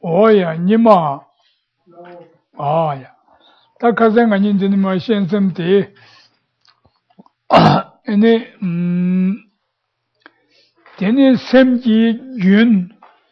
오야 니마 아야 다 가생가 님들이 뭐 신선데 에네 데네 샘지 윤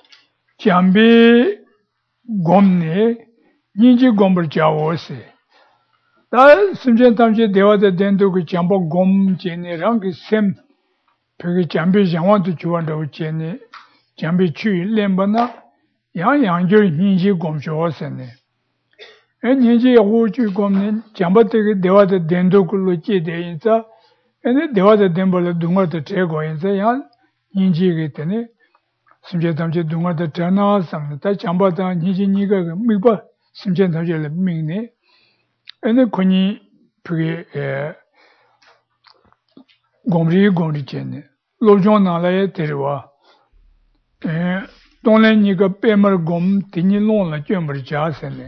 잠비 곰네 니지 곰을 자오세 다 심전 탐지 대화의 된도 그 잠보 곰 제네랑 그샘 벽에 잠비 장원도 주원도 제네 잠비 추 렘바나 양양저 니지 곰 좋으세네 니지 오주 곰네 잠바되게 대화의 된도 글로 제대인자 에네 대화의 된벌 동어도 제거 인자 양 니지게 되네 심전 탐지 동어도 전화 상다 잠바다 니지 니가 미바 심전 탐지를 미네 에네 코니 그게 곰리 쳤네 로존나라에 데려와 돈래니가 빼mer 곰 디니론라 쫌버 자세네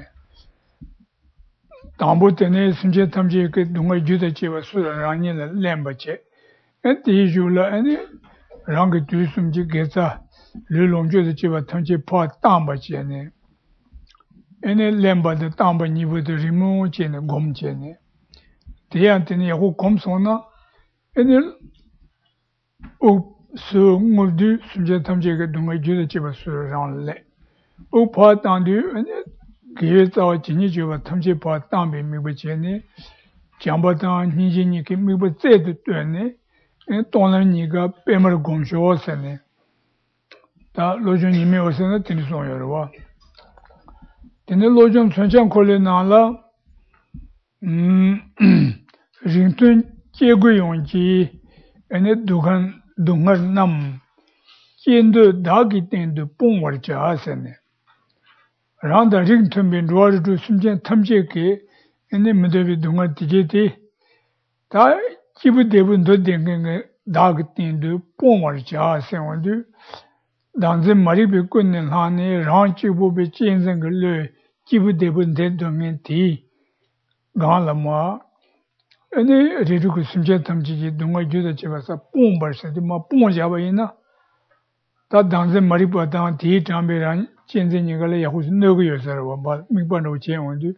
담보 때네 심제 탐지 그 동의 주대 지와 수라니를 렘버체 에디줄라 아니 랑게 주숨지 게자 르롱주의 지와 탐지 포 담버체네 에네 렘버데 담버 니부데 리모체네 곰체네 대한테는 야고 곰소나 에네 수 무드 심제 탐지가 동의 주대 지와 수라니래 오파 단두 기회자와 진이주와 탐지파 담비 미부제네 잠바다 니지니키 미부제도 되네 돈라니가 빼mer 공쇼세네 다 로존님이 오세는 tin소여와 근데 로존 천천 콜레나라 링튼 제고용지 에네 두간 동어남 찐도 다기 땐도 뽕월자세네 라운드 링튼 빈 로아르도 심전 탐지게 에네 메데비 동어 디제티 다 기부 대분도 된게 다기 땐도 뽕월자세원도 당제 머리 뵙고 있는 한에 랑치부비 찐생글로 기부 대분 된동엔 디 가라마 에네 리르고 심전 탐지기 동어 주다 집에서 뽕벌서도 뭐 뽕자바이나 다 당제 머리 보다 디 담베란 찐생이가 야후스 너고여서로 뭐 미번도 제원도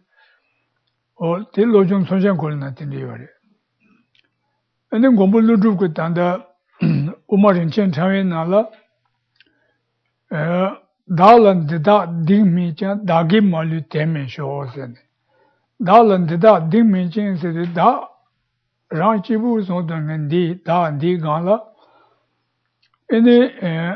딜로좀 손상 걸나 된대요래 에네 공부를 두고 단다 우마린 첸차에 나라 다른 데다 딩미자 다기 말이 때문에 쇼세네 다른 데다 딩미진세 다 랑치부 소던디 다디 가라 에네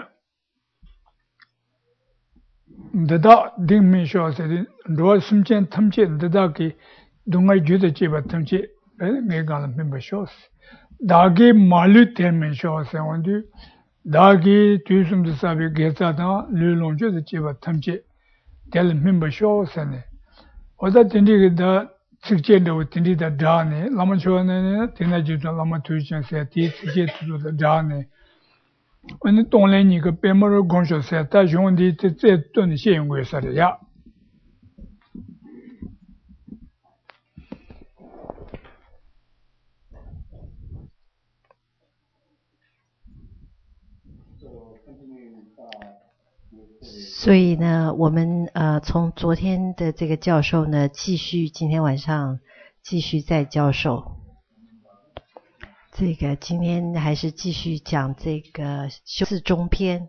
데다 딩미 쇼세 로 심첸 탐체 데다기 동아이 주데 지바 탐체 에네 가는 멤버 쇼스 다기 말이 때문에 쇼세 원디 다기 뒤숨도 사비 게자다 르롱주데 지바 탐체 델 멤버 쇼세네 어다 딘디가 직전도 딘디다 다네 라마초네 디나지도 라마투이션세 티 직제도 다네 오늘 동래니가 빼머로 공쇼세 다 용디这顿 现用过啥的呀所以呢，我们从昨天的这个教授呢，今天晚上继续再教授。这个今天还是继续讲这个修四中篇。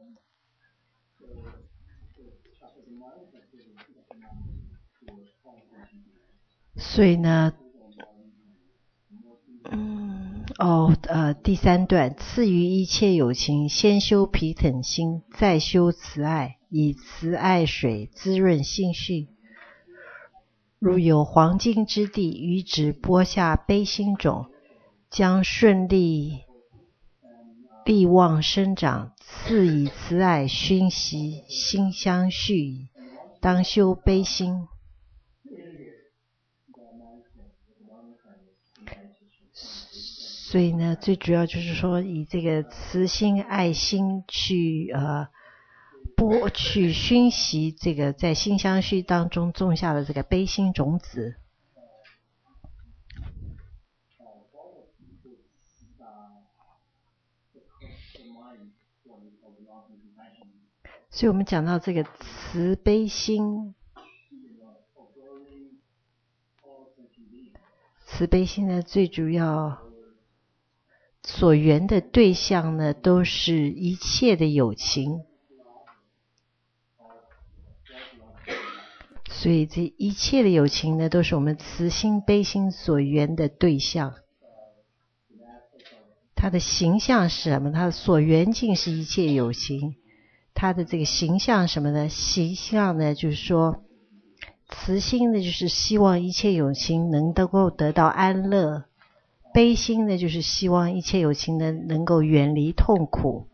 所以呢，第三段，次于一切有情，先修毗等心，再修慈爱，以慈爱水滋润心绪。如有黄金之地，予止播下悲心种，将顺利力旺生长，次以慈爱熏习，心相续矣。当修悲心。所以呢，最主要就是说，以这个慈心、爱心去熏习这个在心相续当中种下的这个悲心种子。 所以我们讲到这个慈悲心，慈悲心呢，最主要所缘的对象呢，都是一切的有情。所以这一切的有情呢，都是我们慈心悲心所缘的对象。它的形象是什么？它的所缘境是一切有情。它的这个形象什么呢？形象呢，就是说慈心呢，就是希望一切有情能够得到安乐；悲心呢，就是希望一切有情能够远离痛苦。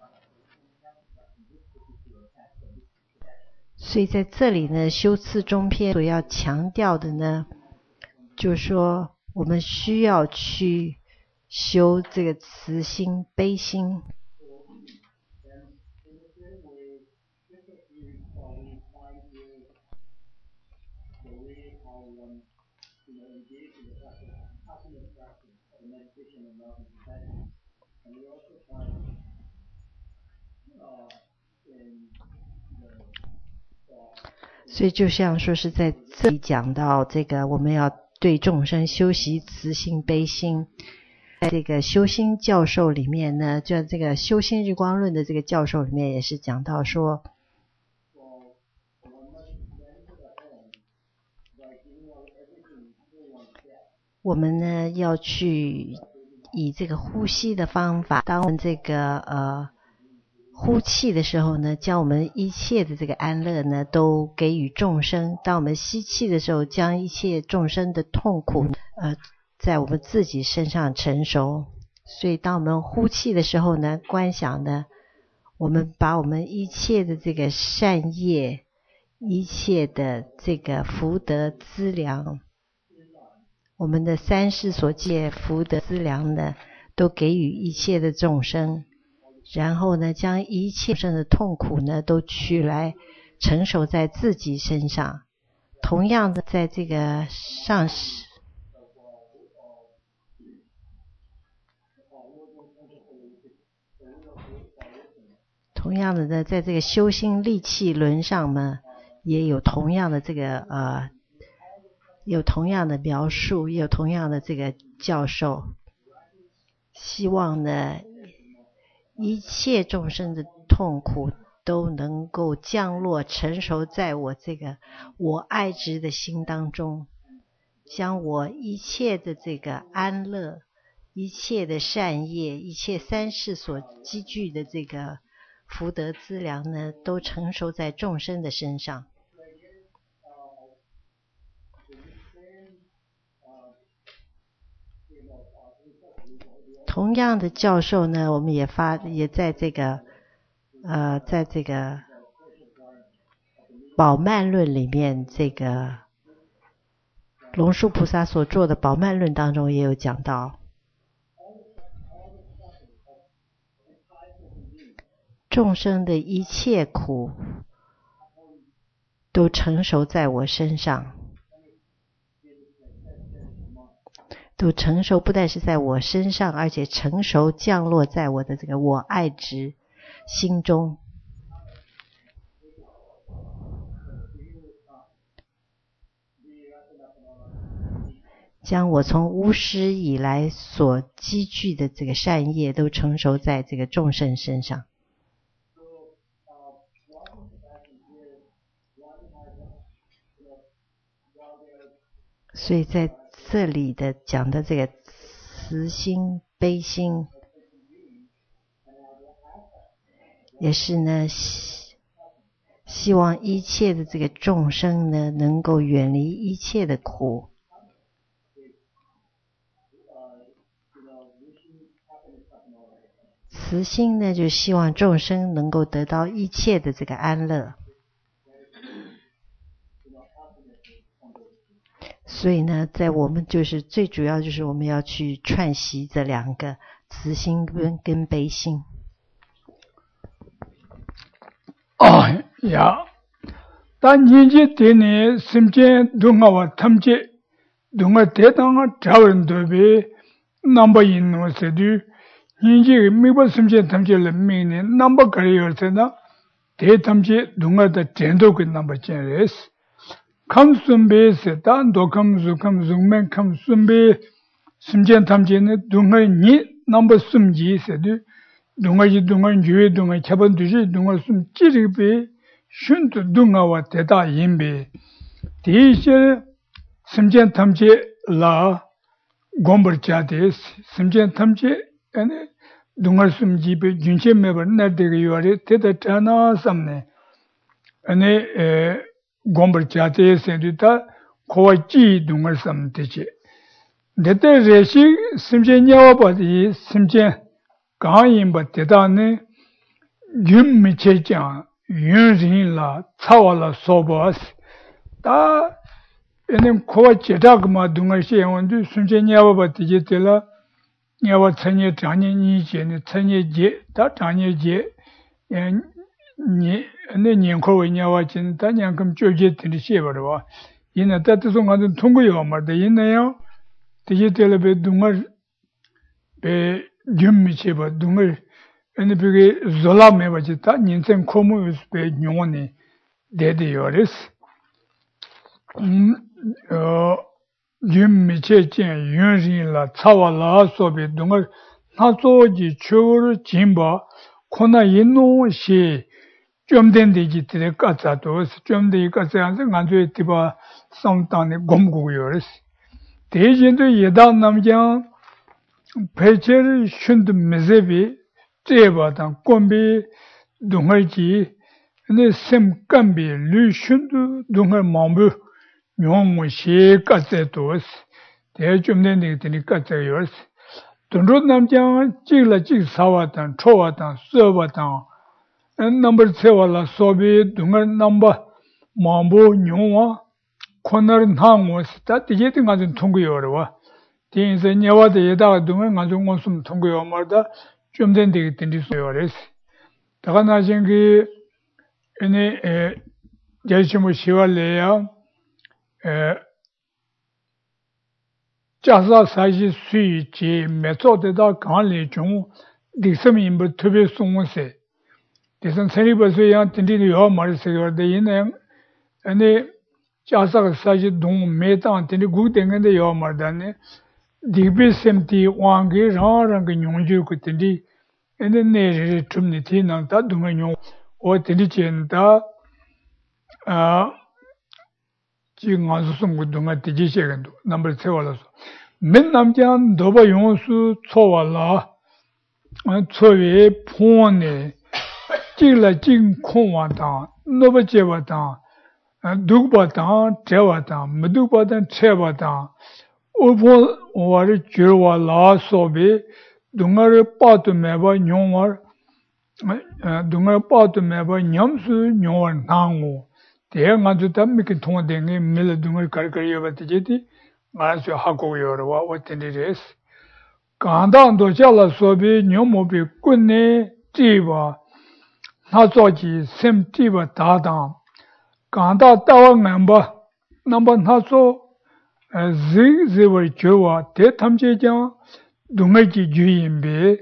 所以在这里呢，修次中篇所要强调的呢，就是说我们需要去修这个慈心悲心。所以就像说是在这里讲到这个，我们要对众生修习慈心悲心。在这个修心教授里面呢，就这个修心日光论的这个教授里面也是讲到说，我们呢要去以这个呼吸的方法，当我们这个呼气的时候呢，将我们一切的这个安乐呢都给予众生；当我们吸气的时候，将一切众生的痛苦在我们自己身上成熟。所以当我们呼气的时候呢，观想呢，我们把我们一切的这个善业，一切的这个福德资粮，我们的三世所借福德资粮呢，都给予一切的众生。然后呢，将一切众生的痛苦呢，都取来承受在自己身上。同样的，在这个上师，同样的呢，在这个修心力气轮上呢，也有同样的这个有同样的描述，也有同样的这个教授，希望呢，一切众生的痛苦都能够降落成熟在我这个我爱之的心当中，将我一切的这个安乐，一切的善业，一切三世所积聚的这个福德资粮呢，都成熟在众生的身上。同样的教授呢，我们也在这个在这个宝鬘论里面，这个龙树菩萨所做的宝鬘论当中也有讲到，众生的一切苦都成熟在我身上，都成熟不但是在我身上，而且成熟降落在我的这个我爱之心中。将我从无始以来所积聚的这个善业都成熟在这个众生身上。所以在这里的讲的这个慈心悲心，也是呢希望一切的这个众生呢能够远离一切的苦。慈心呢就希望众生能够得到一切的这个安乐。所以呢，在我们就是最主要就是我们要去串习这两个慈心跟悲心。 呀，但年纪的呢，身边都我他们这，都我得当我找人对比，那么因我是的，年纪没把身边他们这人民呢，那么个人儿子呢， 대탐지 동아다 전도그 넘버 젠레스 감순베스 단도 감수 감수men 감순베 심전 탐지는 동아니 넘버 숨지세도 동아지 동아 주에 동아 차번두지 동아 숨 찌르베 슌도 동아와 대다 임베 대실 심전 탐지 라 곰버자데스 심전 탐지 아니 동아 숨지베 준체 매버 나데게 요아레 대다 타나 삼네 아니 곰버자데스 엔두다 코와지 동아 삼데지 대대 레시 심전냐와 바디 심전 강인바 대다네 윤미체장 윤진라 차와라 소바스 다 에는 코와제다그마 동아시에원도 심전냐와 바디 제텔라 냐와 천예 장년이제네 천예제 다 장년제 니 네 년코냐와 진다 냥금 쪼제들이 시에버와 이나 따뜻한 가는 통고요 말다 있나요 디지털에 동아 배 줌미체바 동을 아니 그게 졸라메바지다 인생 코무스베 뇽원이 데데요레스 줌미체진 윤진라 차와라 소베 동을 나조지 추르 진바 코나 인노시 좀된데지 드레까자도 좀데 까자한테 간주에 티바 성탄에 곰고요레스 대진도 예다 남장 배체를 슌드 메제비 제바당 꼼비 동을지 근데 셈깜비 류슌드 동을 마음부 용무시 까세도스 대좀된 데니 까세요스 돈로 남장 찌라 찌 사와당 초와당 서와당 넘버 세와라 소비 동을 넘버 마음부 용와 코너는 항모스다 디제팅 가진 통구요르와 디인세 녀와데 예다가 두면 가진 원숨 통구요 말다 좀 된 데기 든디소요레스 다가 나신 그 에네 제시모 시왈레야 자사 사시 수이지 메소드다 간리 중 디스미임부 투베 송세 대선 세리버스야 든디요 말세요데 이네 에네 자사가 사지 동 메탄테니 구땡인데 요 말다네 디비셈티 왕게 라랑게 뇽주 그텐디 에네네 툼니티 난다 동녀 오텐디 첸다 지금 와서 좀 동아 디지셔간도 넘버 3월라서 맨 남자한 너바 용수 초월라 초에 폰에 찌라 찐 콩와다 너바 제바다 두바다 제와다 무두바다 제바다 오보 오와르 주와라 소비 동아르 빠도 매바 뇽월 동아르 빠도 매바 냠수 뇽월 나고 대응아주 담미게 통화되게 밀 동을 가르가리여바티지 말수 하고 여러와 어떤데스 간단도 잘라 소비 뇽모비 군네 찌바 나조지 셈 찌바 다당 간다 따와 멤버 넘버 나소 지지월 줘와 대탐제장 동의지 주인비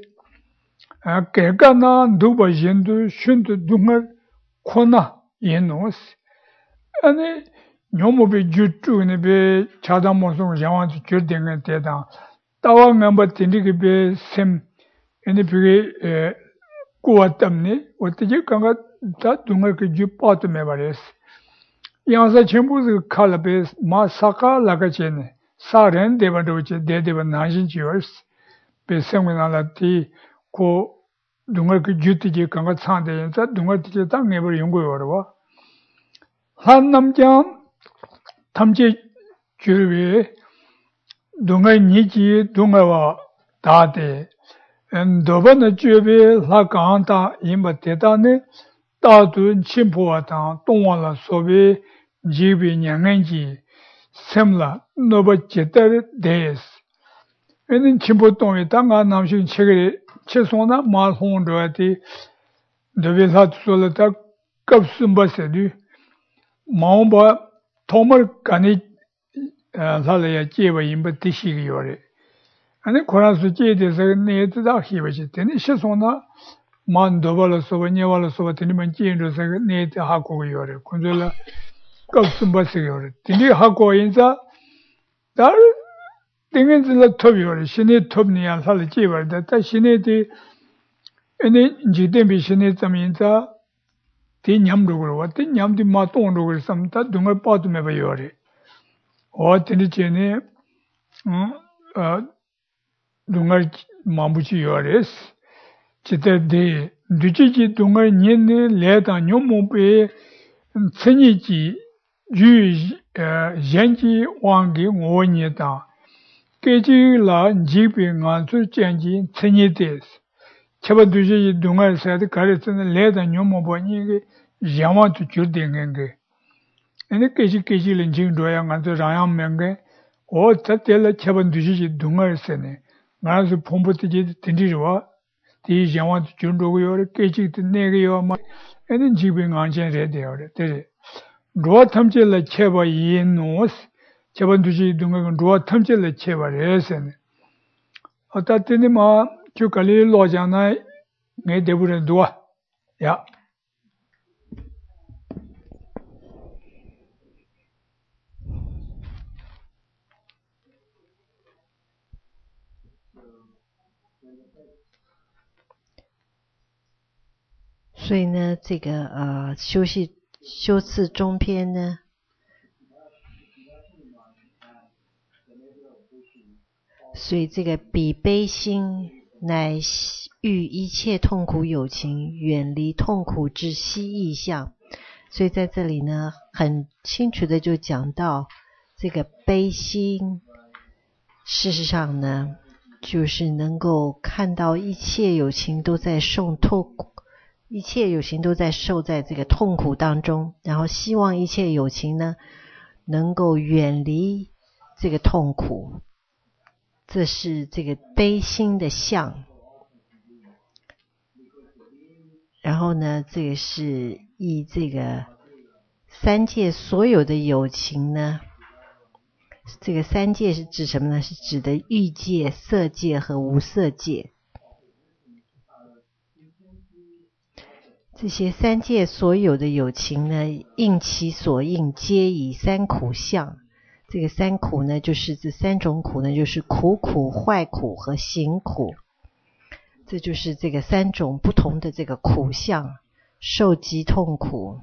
개가나 누버진도 슌도 동을 코나 예노스 아니 뇽모비 주투네 베 차담모송 양한테 줄댕은 대다 따와 멤버 틴디게 베셈 아니 비게 꾸왔담니 어떻게 간가 다 동을 그 주파트 메바레스 양사 전부 칼베 마사카 라가체네 사렌 데바도체 데데바 나신지어스 베생나라티 고 동을 그 주티지 간가 찬데서 동을 티제 땅에버 연구요르와 한 남자 탐지 주위 동을 니지 동을와 다데 엔도바나 주위 라간다 임바데다네 다도 침포와다 동와라 소비 지비 냥은지 셈라 노바제터 데스 에는 침포동에 땅가 남신 책을 최소나 말홍도한테 너비사 솔라다 급숨바세디 마음바 토멀 간이 살아야 제바 임바 디시기요레 아니 코란스 제데서 네드다 히바지 되니 최소나 만도발로 소바 녀발로 소바 드니만 지인로서 네 하고 요래 군절라 껍슴바스 요래 드니 하고 인자 달 땡엔들라 톱이요래 신의 톱니야 살 지버다 다 신의디 에네 지데비 신의 점인자 디냠로고 왔대 냠디 마똥로고 삼다 등을 빠두메 봐요래 어떤 전에 dungar mambuchi yores chita de duchi dungar nyene leda nyomompe tsenyi ji yu yanji wangi ngonye ta keji la jibi ngansu chanji tsenyi des chaba duchi dungar sayade kare tsena leda nyomompa nyingi yama tu churde ngenge ene keji lan jing doya ngansu rayam menge o tatela chaba duchi dungar sene 나서 폼부터지 든지와 디 양와 준도고요 깨지도 내게요 막 애는 집에 안전해 돼요 돼 로아 탐질래 쳐봐 이노스 저번 두지 등은 로아 탐질래 쳐봐래선 어따더니 뭐 주칼리 로잖아 내 대부분 도와 야 所以呢，这个修次中篇呢，所以这个比悲心乃欲一切痛苦有情，远离痛苦之希意相。所以在这里呢，很清楚的就讲到这个悲心，事实上呢，就是能够看到一切有情都在受痛苦。一切有情都在受在这个痛苦当中，然后希望一切有情呢能够远离这个痛苦，这是这个悲心的相。然后呢，这个是以这个三界所有的有情呢，这个三界是指什么呢？是指的欲界、色界和无色界。这些三界所有的有情呢，应其所应，皆以三苦相。这个三苦呢，就是这三种苦呢，就是苦苦、坏苦和行苦。这就是这个三种不同的这个苦相，受极痛苦。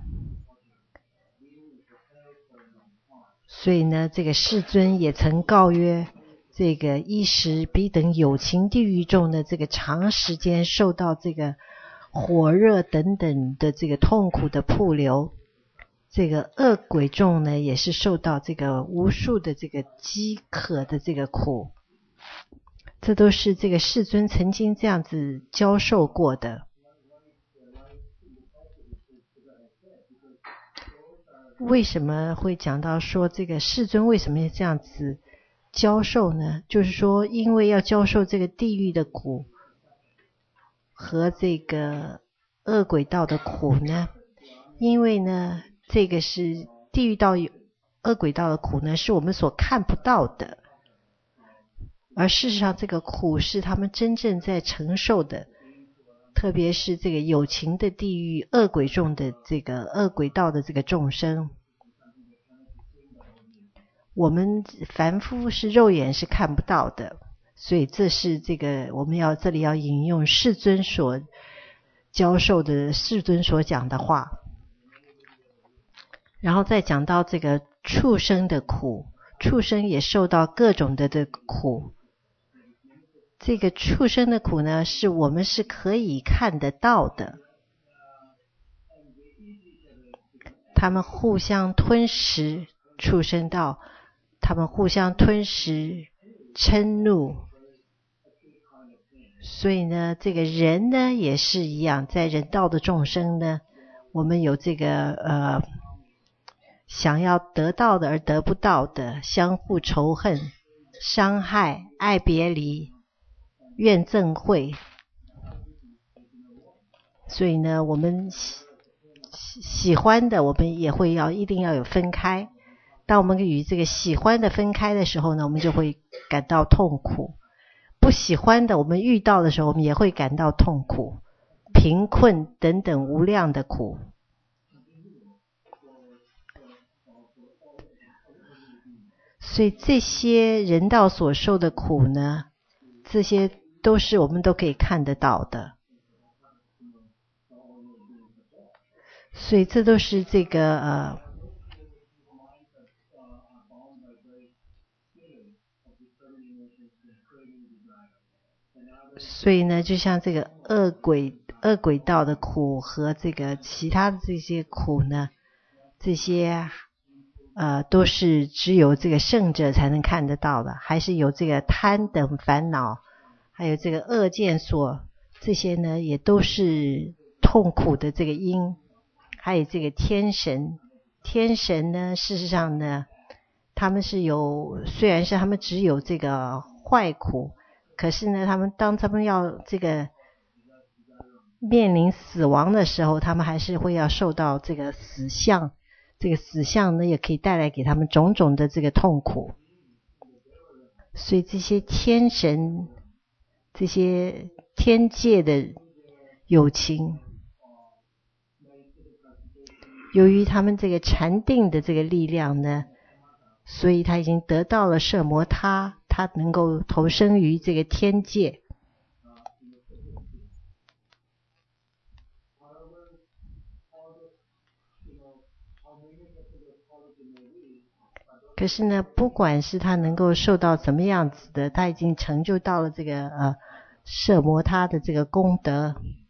所以呢，这个世尊也曾告曰：这个衣食彼等有情地狱中的这个长时间受到这个火热等等的这个痛苦的瀑流，这个恶鬼众呢也是受到这个无数的这个饥渴的这个苦，这都是这个世尊曾经这样子教授过的。为什么会讲到说这个世尊为什么要这样子教授呢？就是说因为要教授这个地狱的苦和这个恶鬼道的苦呢，因为呢，这个是地狱道、恶鬼道的苦呢，是我们所看不到的，而事实上这个苦是他们真正在承受的，特别是这个有情的地狱、恶鬼众的这个恶鬼道的这个众生，我们凡夫是肉眼是看不到的。所以这是这个我们这里要引用世尊所教授的，世尊所讲的话。然后再讲到这个畜生的苦，畜生也受到各种的苦。这个畜生的苦呢，是我们是可以看得到的。他们互相吞食，畜生道，他们互相吞食嗔怒。所以呢，这个人呢也是一样，在人道的众生呢，我们有这个想要得到的而得不到的，相互仇恨、伤害、爱别离、怨憎会。所以呢，我们喜欢的，我们也会一定要有分开。当我们与这个喜欢的分开的时候呢，我们就会感到痛苦。不喜欢的我们遇到的时候，我们也会感到痛苦。 贫困等等无量的苦。所以这些人道所受的苦呢，这些都是我们都可以看得到的。所以这都是这个所以呢，就像这个恶鬼道的苦和这个其他的这些苦呢，这些都是只有这个圣者才能看得到的，还是有这个贪等烦恼，还有这个恶见所，这些呢也都是痛苦的这个因。还有这个天神呢，事实上呢，他们是有，虽然是他们只有这个坏苦，可是呢，当他们要这个面临死亡的时候，他们还是会要受到这个死相。这个死相呢，也可以带来给他们种种的这个痛苦。所以这些天神，这些天界的有情，由于他们这个禅定的这个力量呢，所以他已经得到了摄摩他，他能够投生于这个天界。可是呢，不管是他能够受到怎么样子的，他已经成就到了这个摄摩他的这个功德。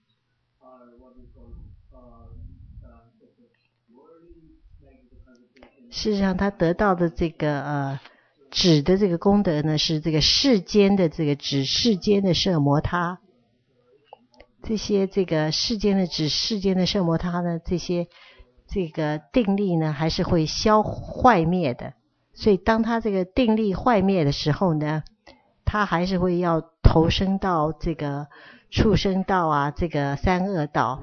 事实上他得到的这个指的这个功德呢，是这个世间的这个指世间的摄摩他。这些这个世间的指世间的摄摩他呢，这些这个定力呢还是会坏灭的。所以当他这个定力坏灭的时候呢，他还是会要投生到这个畜生道啊，这个三恶道。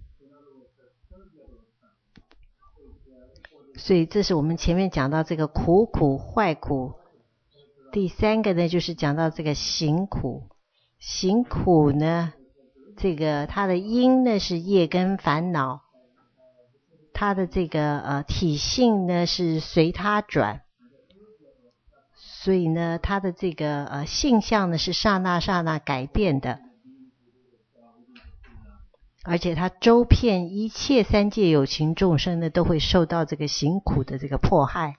所以这是我们前面讲到这个苦坏苦。第三个呢，就是讲到这个行苦。行苦呢，这个它的因呢是业根烦恼，它的这个体性呢是随它转。所以呢，它的这个性相呢是刹那刹那改变的，而且它周遍一切三界有情众生呢，都会受到这个行苦的这个迫害。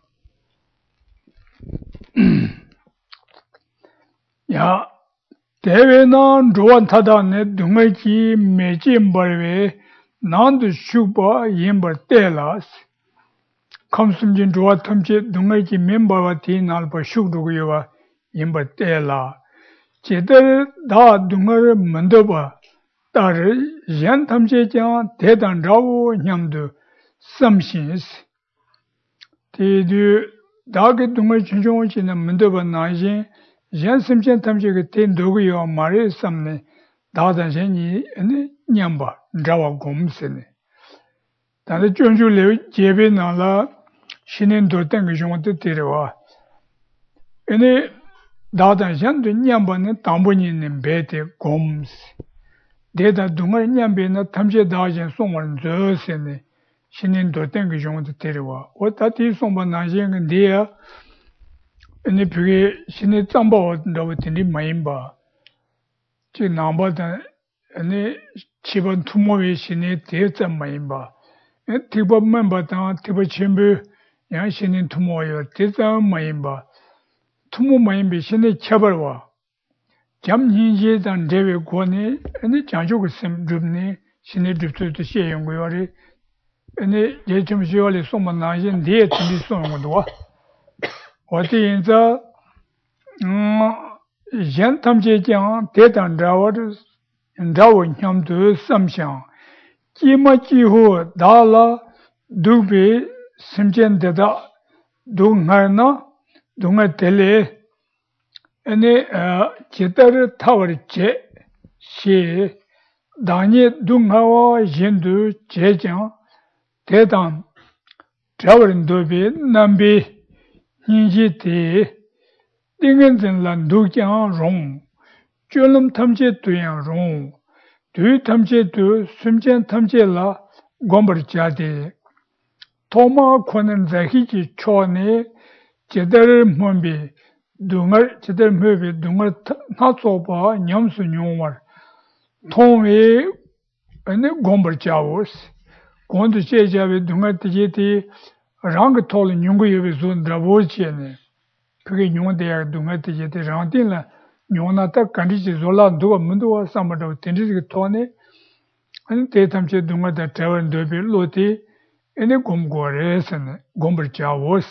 呀，这位呢，主他的呢，东北基没进不为，难的修吧，也不得了。kamsumjin duwa thamche dungai ki membawa thi nalpa shukdugu yuwa yinba tela. Chedar da dungar mandaba dar yan thamche kya tedan rawo nyamdu samshins. Tedu dagi dungai chunchungu china mandaba najin yan samshin thamche ki ten dugu yuwa mare samne dadan shenyi nyamba rawa gomsene. Tanda chunchu lew jebe nala 신인 돌땡이 좀도 데려와. 얘네 다단산도 냠반에 담보니는 배대 곰스. 대다 동을 냠배나 탐제 다진 송원 저세네. 신인 돌땡이 좀도 데려와. 어따티 송반 나쟁은 데야. 얘네 그게 신의 짬바로 되니 마임바. 지 남바다 얘네 집안 투모의 신의 대자 마임바. 티법만 바다 티법 전부 야 신인 투모요 대자 마임바 투모 마임비 신의 처벌와 잠인제단 대외 권에 아니 장족을 셈줍니 신의 줍도 시행고요리 아니 예좀 시월에送만 나신 뒤에 준비送것도 어디 인자 얀탐제장 대단 자워를 자워 냠도 삼상 기마지호 달라 두비 심전데다 동하나 동아 텔레 에네 제타르 타워제 시 다니 동하와 진두 제장 대단 자워린도비 남비 인지티 딩은진란 두장 롱 쫄름 탐제 두양 롱 두 탐제도 숨전 탐제라 곰버자데 토마 코는 자히지 초네 제대로 몸비 둥을 제대로 몸비 둥을 나서봐 냠수 뇽월 통에 아니 곰버자오스 곤도 제자베 둥을 티제티 랑 토르 뇽고예베 존드라보치네 그게 뇽데야 둥을 티제티 랑틴라 뇽나타 간디지 졸라 두가 문도와 삼마도 텐디지 토네 아니 대탐제 둥을다 트라원 도비 로티 에네 곰고레스네 곰버자오스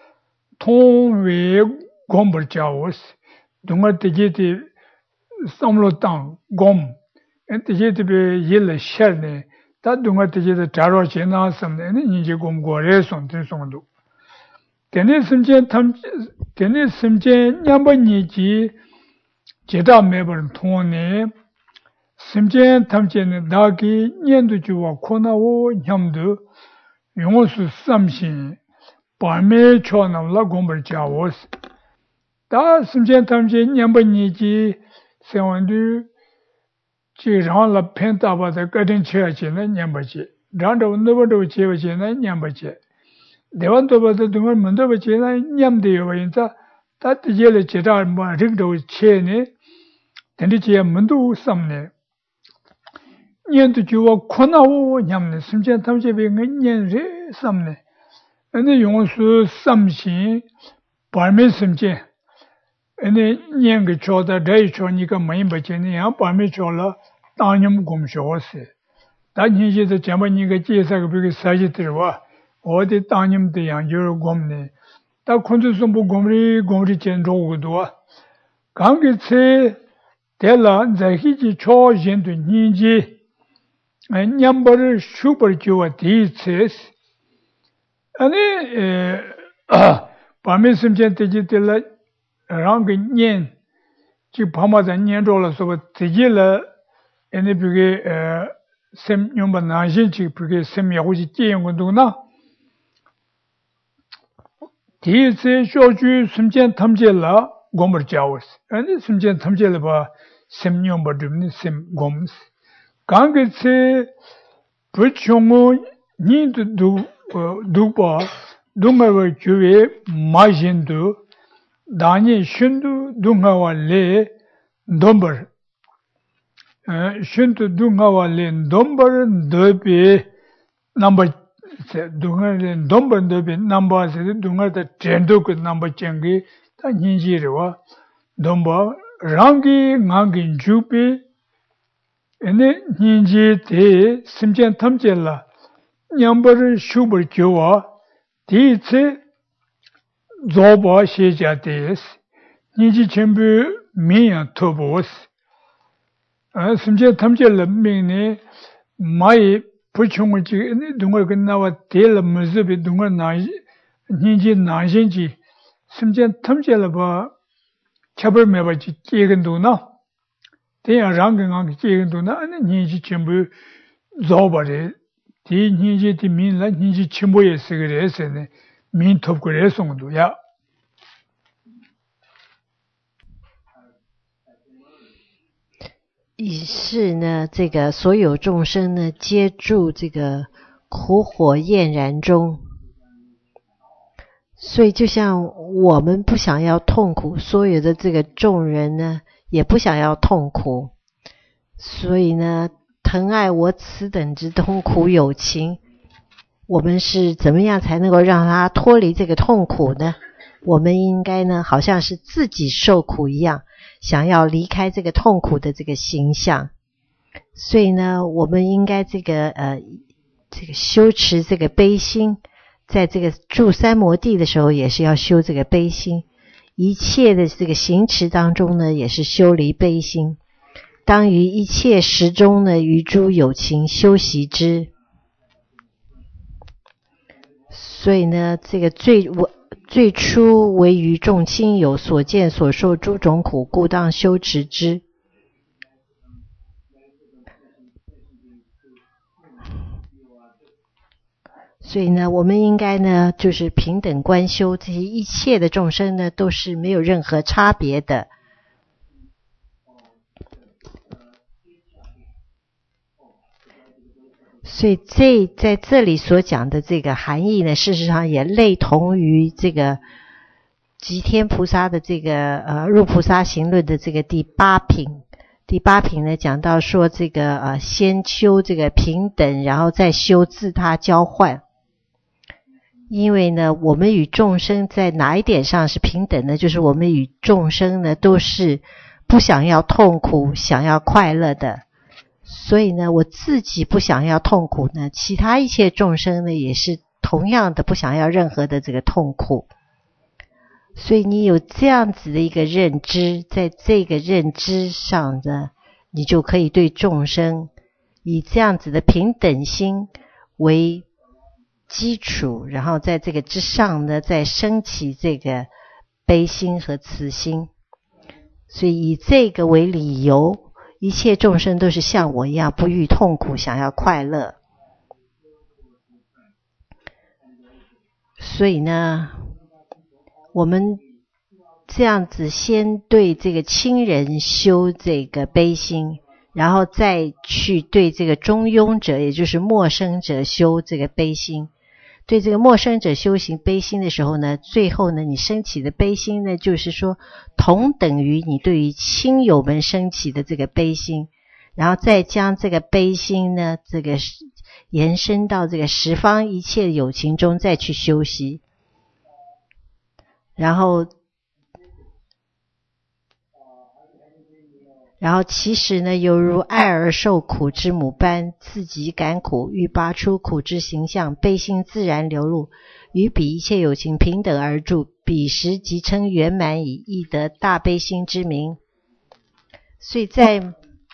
통외 곰버자오스 둥을 티제티 삼로땅 곰 엔티제티베 옐레 셔네 다 둥을 티제티 자로 제나섬네 니제 곰고레손 대송도 걔네 심제 냠번니지 제다 매번 통원에 심제 탐제는 나기 년도주와 코나오 냠도 용어수 쌈신 밤에 초나라 곰벌자오스 다 심제 탐제 냠번니지 세원도 지랑라 펜타바다 거든 쳐지는 냠버지 란도 너버도 제버지는 냠버지 대원도바도 등을 문도버지는 냠대요 인자 다 티제를 제다 뭐 릭도 체네 텐디지야 문도 쌈네 년도 주와 코나오 냠네 심지어 탐제비 년제 쌈네 근데 용수 쌈신 밤에 심지 근데 년그 조다 대초니까 많이 버지네 야 밤에 졸라 땅님 곰쇼세 다 니제도 자만니가 제사가 비게 사지들와 어디 땅님도 양주를 곰네 다 콘주스부 곰리 젠도고도 강게체 텔라 자히지 초진도 니지 냠버를 슈퍼주와 디체스 아니 밤에 심전되지 텔라 랑긴 지 밤마다 년도라서 되질라 에네 비게 셈 뇽바 나진지 비게 셈 야고지 찌용고도나 디세 쇼주 심전 탐제라 곰버자오스 아니 심전 탐제라 봐 셈뇽바드니 셈 곰스 강게체 부총모 니도 두바 동가와 주에 마진도 다니 슌도 동가와레 domber shuntu dungawale domber dobe number dunga domber dobe number se dunga da trendo ko number changi ta nyinji rewa domba rangi ngangi jupe ene nyinji te simchen thamjela nyambar shubur kyowa ti tse zoba sheja tes nyinji chembu miya tobos 심지어 탐제를 명네 마이 부총을 지 동을 끝나와 될 무습이 동을 나지 니지 나신지 심지어 탐제를 봐 처벌 매버지 깨근도나 대야 랑강강 깨근도나 아니 니지 전부 조버리 디 니지 디 민라 니지 침보에 쓰그래서네 민 톱그래 송도야 以是呢，这个所有众生呢，皆住这个苦火焰燃中。所以就像我们不想要痛苦，所有的这个众人呢，也不想要痛苦。所以呢，疼爱我此等之痛苦有情，我们是怎么样才能够让他脱离这个痛苦呢？我们应该呢，好像是自己受苦一样，想要离开这个痛苦的这个形象。所以呢，我们应该这个修持这个悲心，在这个住三摩地的时候也是要修这个悲心，一切的这个行持当中呢，也是修离悲心。当于一切时中呢，于诸有情修习之。所以呢，这个最初为于众亲友所见所受诸种苦，故当修持之。所以呢，我们应该呢，就是平等观修，这些一切的众生呢，都是没有任何差别的。 所以在这里所讲的这个含义呢，事实上也类同于这个吉天菩萨的这个入菩萨行论的这个第八品。第八品呢讲到说这个先修这个平等，然后再修自他交换。因为呢我们与众生在哪一点上是平等呢？就是我们与众生呢都是不想要痛苦，想要快乐的。所以呢我自己不想要痛苦呢，其他一切众生呢也是同样的不想要任何的这个痛苦。所以你有这样子的一个认知，在这个认知上呢，你就可以对众生以这样子的平等心为基础，然后在这个之上呢再升起这个悲心和慈心。所以以这个为理由，一切众生都是像我一样不欲痛苦，想要快乐。所以呢我们这样子先对这个亲人修这个悲心，然后再去对这个中庸者，也就是陌生者修这个悲心。对这个陌生者修行悲心的时候呢，最后呢你升起的悲心呢，就是说同等于你对于亲友们升起的这个悲心，然后再将这个悲心呢这个延伸到这个十方一切有情中再去修习。然后其实呢犹如爱而受苦之母般，自己感苦，欲拔出苦之形象，悲心自然流露，与彼一切有情平等而住，彼时即称圆满矣，亦得大悲心之名。所以在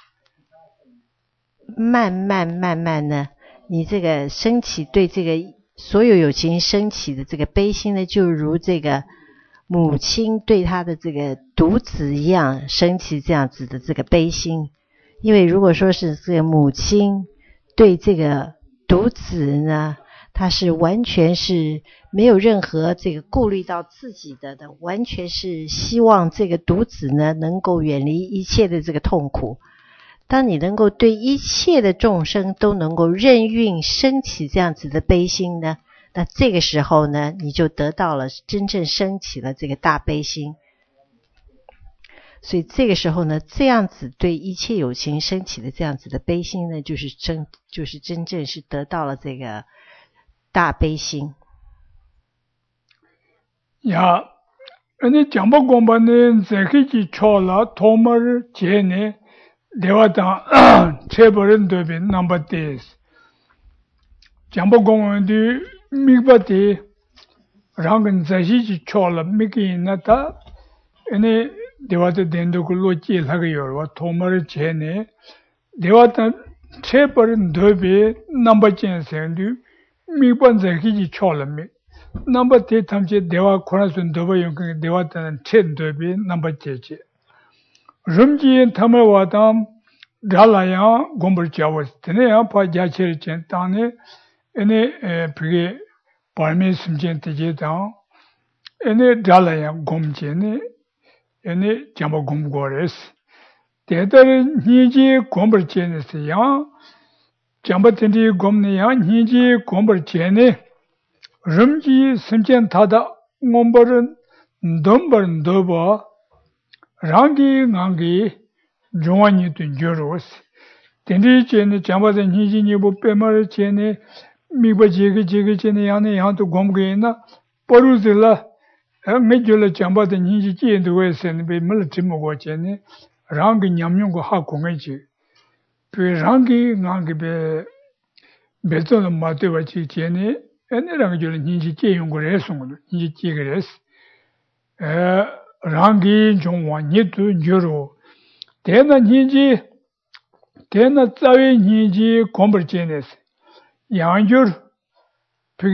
慢慢呢，你这个升起对这个所有有情升起的这个悲心呢，就如这个母亲对他的这个独子一样升起这样子的这个悲心。因为如果说是这个母亲对这个独子呢，他是完全是没有任何这个顾虑到自己的，完全是希望这个独子呢能够远离一切的这个痛苦。当你能够对一切的众生都能够任运升起这样子的悲心呢，那这个时候呢你就得到了真正升起了这个大悲心。所以这个时候呢，这样子对一切有情升起的这样子的悲心呢，就是真正是得到了这个大悲心。 呀，你讲不公吧？呢，这个去错了，托马尔节呢，另外当车不人对比 number days， 讲不公的明白的，然后这些去错了，没给那他，呢。देवाते देंदो को लो ची लग योरवा थोमर चेने देवाता छे पर धोबे नंबर चेन सेंदु मिपन जकी जी छोलमे नंबर ते थमचे देवा खोना सुन धोबे योंके देवाता छे धोबे नंबर चेचे रुमजी थमर वाताम ढालाया गोंबर चावस तने या पा जाचेर चेन ताने एने फिगे पारमे समचेन तेजे ता एने ढालाया गोमचेने एने जामा घूम गोरेस तेतर नीचे गोंबर चेने से यहाँ जामा तेरी घूमने यहाँ नीचे गोंबर चेने रमजी संचन थादा गोंबरन दंबरन दबा रांगी गांगी जुआनी तो जोरोस तेरी चेने जामा ते नीचे नीबो पेमर चेने मीबा जेगे चेने यहाँ तो घूम गए ना परुज़ला मैं जो ले चांबा तो नहीं जी चीज़ तो वैसे नहीं बे मतलब चिम्मो को चेने रंग न्यामियों को हाँ कोंगे ची फिर रंगी गांगी बेतों तो माते बच्ची चेने ऐने रंग जो ले नहीं जी चीज़ को रेसोंगे नहीं जी चीज़ के रेस रंगी जो वान्ये तो जोरो तेना तावे नहीं जी कॉम्बर चेने से यहाँ जोर फिर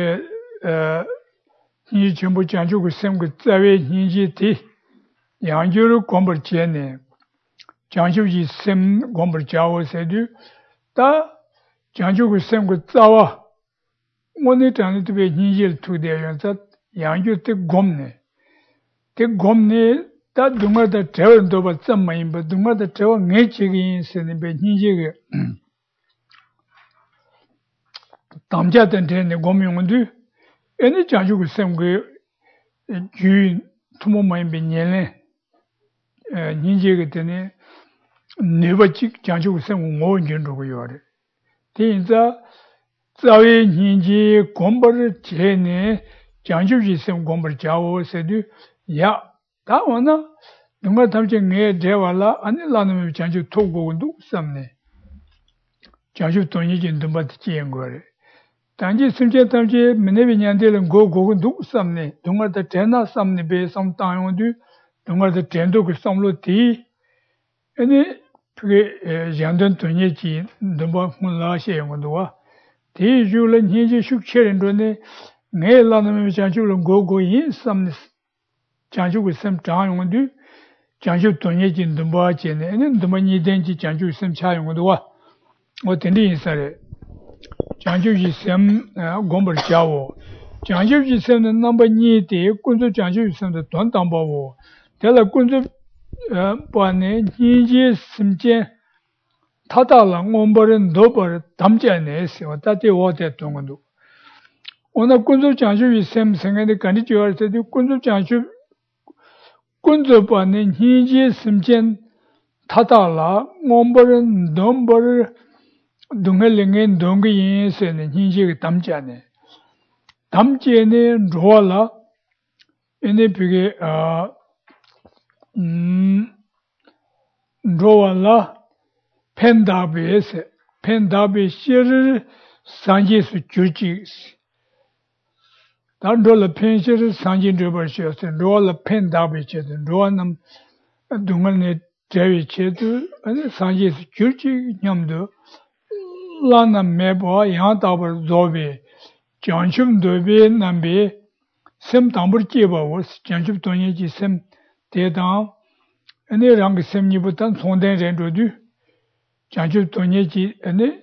니 전부 장주고 셈고 자외 니지티 양주로 공부를 제네 장주지 셈 공부를 자워서도 다 장주고 셈고 자와 오늘 단도 왜 니질 투대연서 양주 때 곰네 다 동마다 저런도 봐 썸마인 봐 동마다 저 내치기 있으니 배 니지게 담자 된데 고명도 애니 장주고 셈고 주 투모마인 비년에 닌제게 되네 네버직 장주고 셈고 모은전으로 요래 대인자 자외 닌지 공부를 제네 장주지 셈 공부를 자오세도 야 다원나 누가 담지 내 대화라 아니라는 장주 토고도 쌈네 장주 돈이 진도 받지 한 거래 단지 순제 담지 메네비냐들은 고고고 누 쌈네 누가다 대나 쌈네 베섬 땅용도 누가다 된도 그 쌈로 디 아니 그게 양전 돈이지 너무 혼라시 용도와 대주는 현재 숙체는데 내라는 장주는 고고인 쌈네 장주고 쌈 장용도 장주 돈이지 너무 하지네 너무 니된지 장주 쌈 차용도와 어떤데 인사래 장주지 셈 공부를 자오 장주지 셈은 넘버 2대 군주 장주지 셈도 돈담보고 대라 군주 번에 니지 심제 타다라 공부는 너버 담자네서 다대 오대 동도 오늘 군주 장주지 셈 생각에 간이 좋을 때도 군주 장주 군주 번에 니지 심제 타다라 공부는 넘버를 동헬랭엔 동기인세는 hin지가 담자네. 담지에네 로알라 에네 비게 로알라 펜다베스 펜다베 시르 산지스 주지스 단돌라 펜시르 산진 드버시스 로알라 펜다베 체든 로안남 동헬네 제위 체도 아니 산지스 주지 냠도 라나 메보 양다버 조베 장춤 도베 남베 셈 담버 제바고 장춤 돈이지 셈 대당 아니랑 셈니부터 손된 렌도도 장춤 돈이지 아니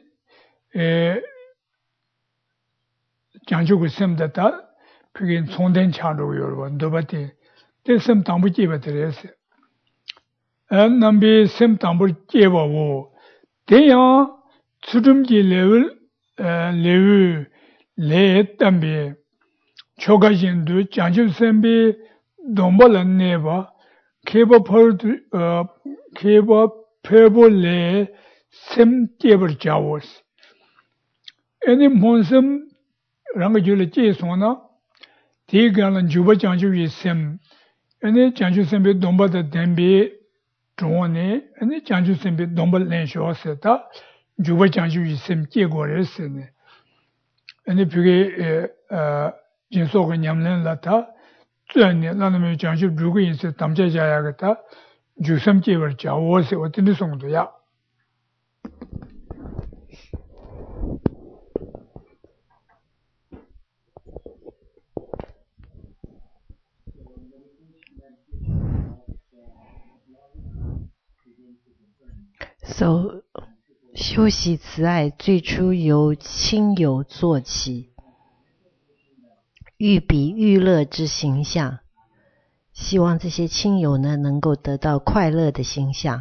장춤 셈다다 그게 손된 차로 여러분 도바티 셈 담버 제바들에서 안 남베 셈 담버 제바고 대야 수dum지 레벨 레tambe 초가진도 장주선비 dombalanneba keba pebole sem tebur jawos any monsum rangajule jesona tigalan juba janju sem any janju sembe dombada dembe drone any janju sembe dombal len shoseta juba janju sem jegores 아니 그게 진속을 냠는라다 전에 나는 장시 누구 인세 담자자야겠다 주섬집을 자워서 어떤 정도야 So修习慈爱最初由亲友做起，欲比欲乐之形象，希望这些亲友呢能够得到快乐的形象。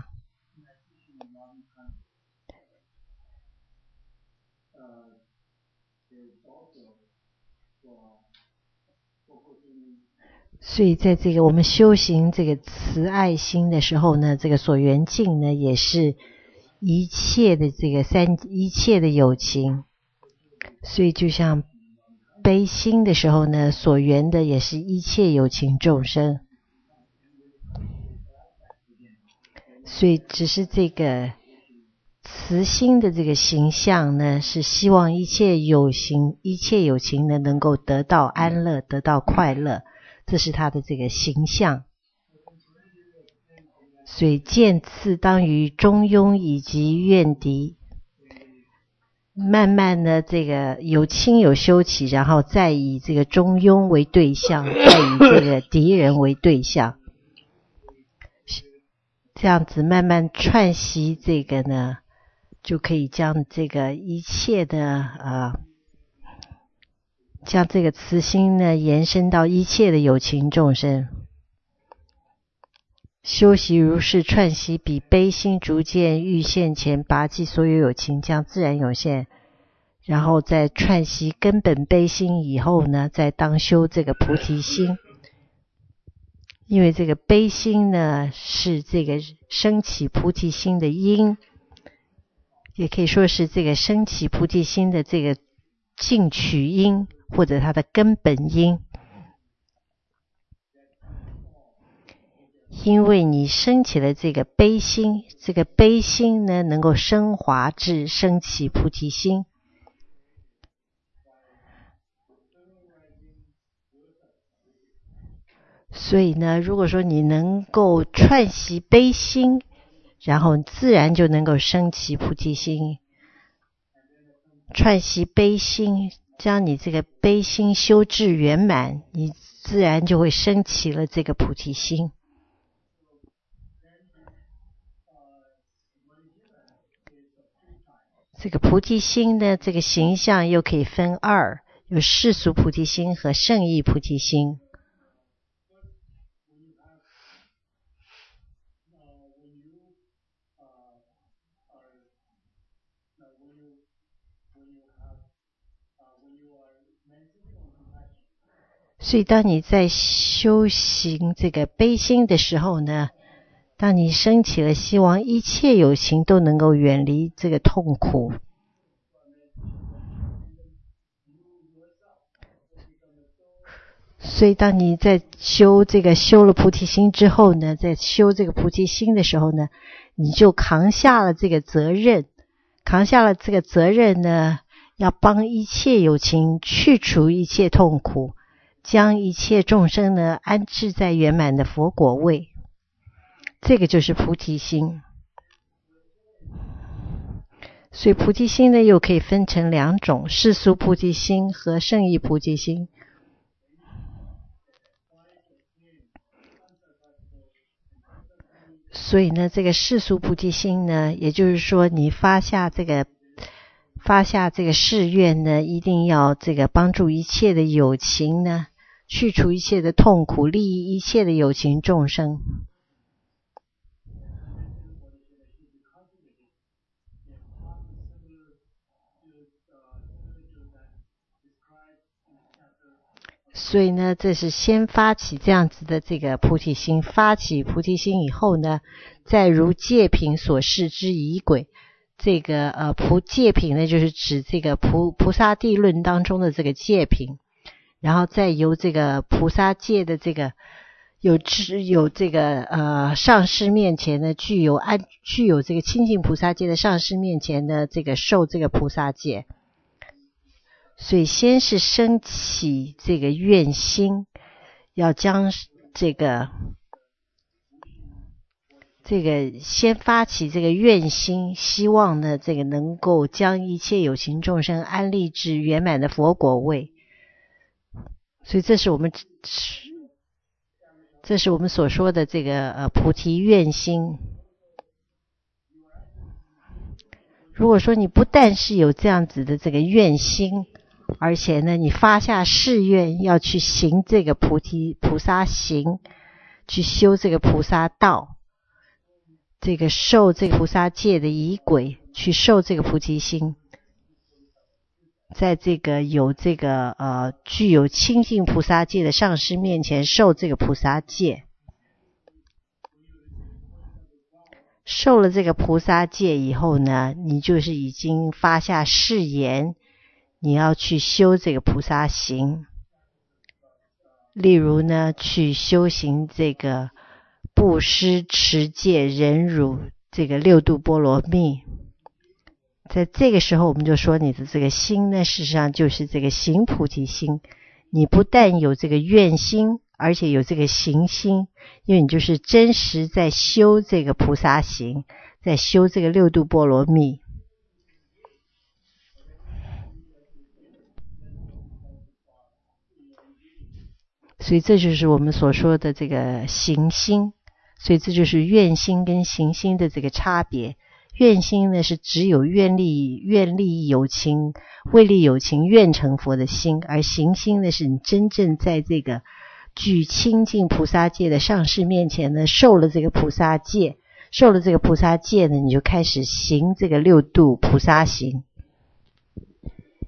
所以在这个我们修行这个慈爱心的时候呢，这个所缘境呢也是一切的一切的有情，所以就像悲心的时候呢，所缘的也是一切有情众生。所以只是这个慈心的这个形象呢，是希望一切有情呢能够得到安乐，得到快乐，这是他的这个形象。所以渐次当于中庸以及怨敌，慢慢的这个有亲有修起，然后再以这个中庸为对象，再以这个敌人为对象，这样子慢慢串习这个呢，就可以将这个一切的将这个慈心呢延伸到一切的有情众生。修习如是串习，比悲心逐渐欲现前，拔济所有有情，将自然涌现然后在串习根本悲心以后呢，再当修这个菩提心。因为这个悲心呢，是这个升起菩提心的因，也可以说是这个升起菩提心的这个进取因，或者它的根本因。因为你升起了这个悲心，这个悲心呢，能够升华至升起菩提心。所以呢，如果说你能够串习悲心，然后自然就能够升起菩提心。串习悲心，将你这个悲心修至圆满，你自然就会升起了这个菩提心。这个菩提心呢，这个形象又可以分二，有世俗菩提心和圣意菩提心。所以当你在修行这个悲心的时候呢，当你升起了希望一切有情都能够远离这个痛苦，所以当你在修了菩提心之后呢，在修这个菩提心的时候呢，你就扛下了这个责任，呢，要帮一切有情去除一切痛苦，将一切众生呢安置在圆满的佛果位。这个就是菩提心。所以菩提心呢又可以分成两种，世俗菩提心和圣意菩提心。所以呢，这个世俗菩提心呢，也就是说你发下这个誓愿呢，一定要这个帮助一切的有情呢，去除一切的痛苦，利益一切的有情众生。所以呢，这是先发起这样子的这个菩提心，发起菩提心以后呢，再如戒品所示之仪轨。这个戒品呢，就是指这个菩萨地论当中的这个戒品，然后再由这个菩萨戒的这个有这个上师面前呢，具有这个清净菩萨戒的上师面前呢，这个受这个菩萨戒。所以先是升起这个愿心，要将这个先发起这个愿心，希望呢这个能够将一切有情众生安立至圆满的佛果位。所以这是我们所说的这个菩提愿心。如果说你不但是有这样子的这个愿心，而且呢你发下誓愿要去行这个菩萨行，去修这个菩萨道，这个受这个菩萨戒的仪轨，去受这个菩提心，在这个具有清净菩萨戒的上师面前受这个菩萨戒。受了这个菩萨戒以后呢，你就是已经发下誓言，你要去修这个菩萨行。例如呢，去修行这个布施、持戒、忍辱，这个六度波罗蜜。在这个时候我们就说你的这个心呢，事实上就是这个行菩提心。你不但有这个愿心，而且有这个行心，因为你就是真实在修这个菩萨行，在修这个六度波罗蜜。所以这就是我们所说的这个行心。所以这就是愿心跟行心的这个差别。愿心呢是只有愿力有情，为利有情愿成佛的心，而行心呢是你真正在这个具清净菩萨戒的上师面前呢受了这个菩萨戒，呢你就开始行这个六度菩萨行。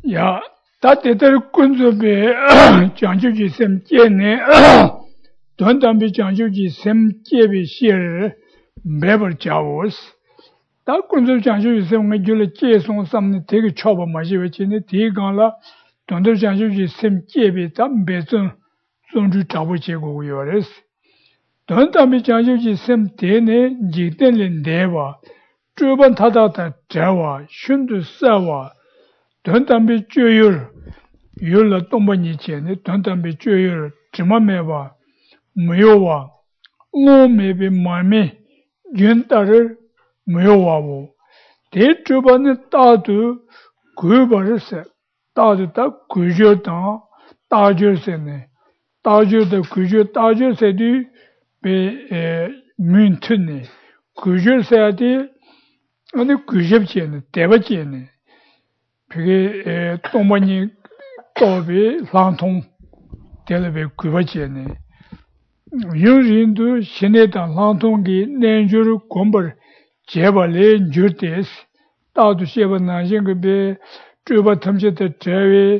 呀，他在这工作被讲究的什么节呢？短短被讲究的什么节被写日，没法教我是。他工作讲究的什么，我就来介绍什么这个巧吧嘛，因为今天提纲了，短短讲究的什么节被，咱们别总就找不结果有的是。短短被讲究的什么节呢？你等人来吧，主办他到的这哇，选择啥哇？短短被就有了东北年前的短短被就有怎么没吧？没有啊，我没被满面原大人没有啊我，这主办的大都规把的是大都到规矩当大决赛呢，大决的规矩大决赛的被民团呢，规矩赛的那规矩节呢，对不节呢？这个东北人到被朗通，在那边规划节呢，有人都现在当朗通的南就是根本接不来就得是，大多些不那些个别，主要他们现在这位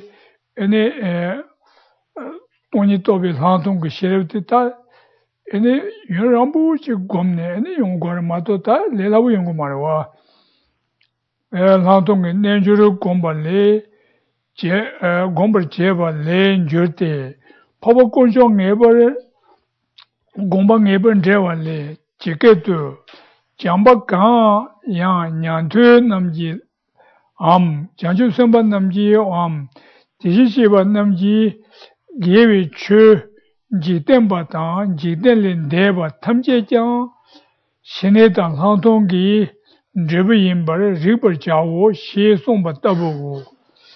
东西到被朗通个写的他，原来不就光呢，用过了嘛，都他来了不用过嘛的话。朗通的南就是根本来根本接不来就得，跑跑公交外边人，公办外边这完了，这个都讲不讲样两头那么的，讲究上班那么的，这些吧那么的，也为去几点不当，几点零代吧，他们就讲现在当朗通的。这不因把日本家务先送不得不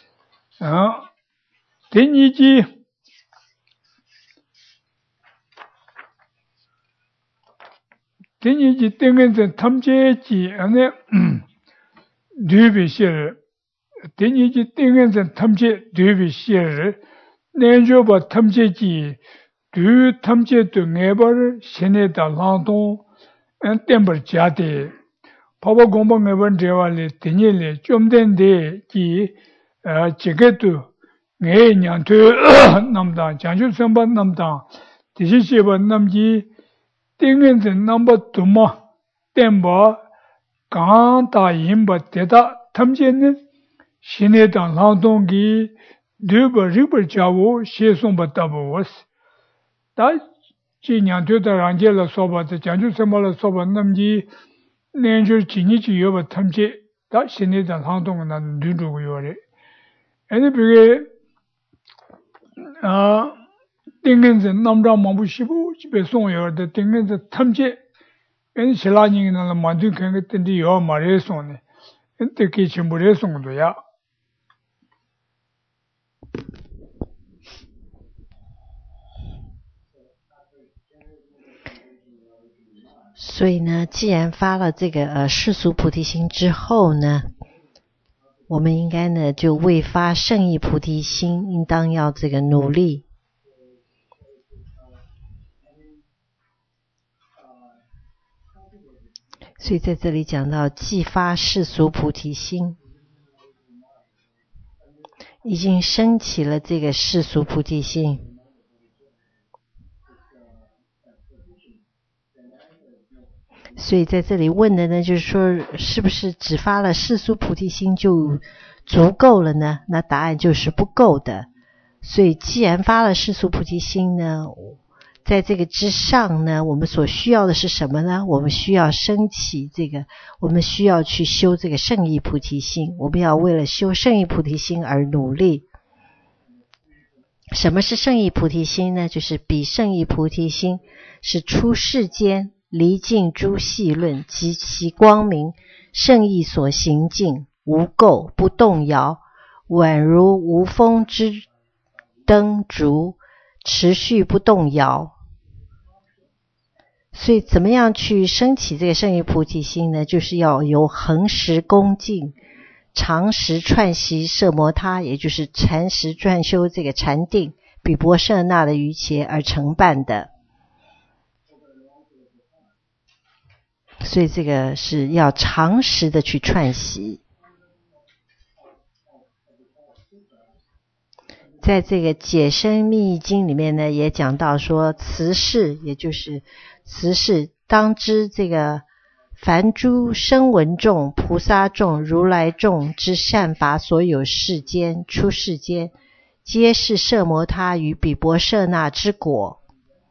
第二季等于在他们这季对比些第二季等于在他们这对比些那就把他们这季对他们这对外边现在的劳动等不家的跑跑公办外边这话嘞，第二嘞，中等的几这个都爱两头那么大，讲究上班那么大，这些吧那么的，等于是那么多嘛，等吧，刚大赢吧得到他们现在现在当劳动的日本家务先送不到不我是，但这两头的人家了说吧，这讲究什么了说吧，那么的。那就是今年就有吧，他们这到现在在劳动那女主个有的，比如等于是南庄忙不西部这边送有的，等于是他们这，其他人那满头看个等的有马来送的，都给全部来送的呀。 所以呢，既然发了这个世俗菩提心之后呢，我们应该呢就为发圣意菩提心，应当要这个努力。所以在这里讲到，既发世俗菩提心，已经升起了这个世俗菩提心。所以在这里问的呢，就是说，是不是只发了世俗菩提心就足够了呢？那答案就是不够的。所以既然发了世俗菩提心呢，在这个之上呢，我们所需要的是什么呢？我们需要升起我们需要去修这个圣意菩提心，我们要为了修圣意菩提心而努力。什么是圣意菩提心呢？就是彼圣意菩提心是出世间离尽诸细论及其光明，圣意所行径，无垢不动摇，宛如无风之灯烛，持续不动摇。所以怎么样去升起这个圣意菩提心呢？就是要有恒时恭敬，常时串习摄摩他，也就是禅时专修这个禅定，比波舍那的瑜伽而成办的。所以这个是要常时的去串习。 在这个解深密经里面呢，也讲到说慈氏，也就是慈氏，当知这个凡诸声闻众、菩萨众、如来众之善法所有世间、出世间，皆是摄摩他与比波舍那之果。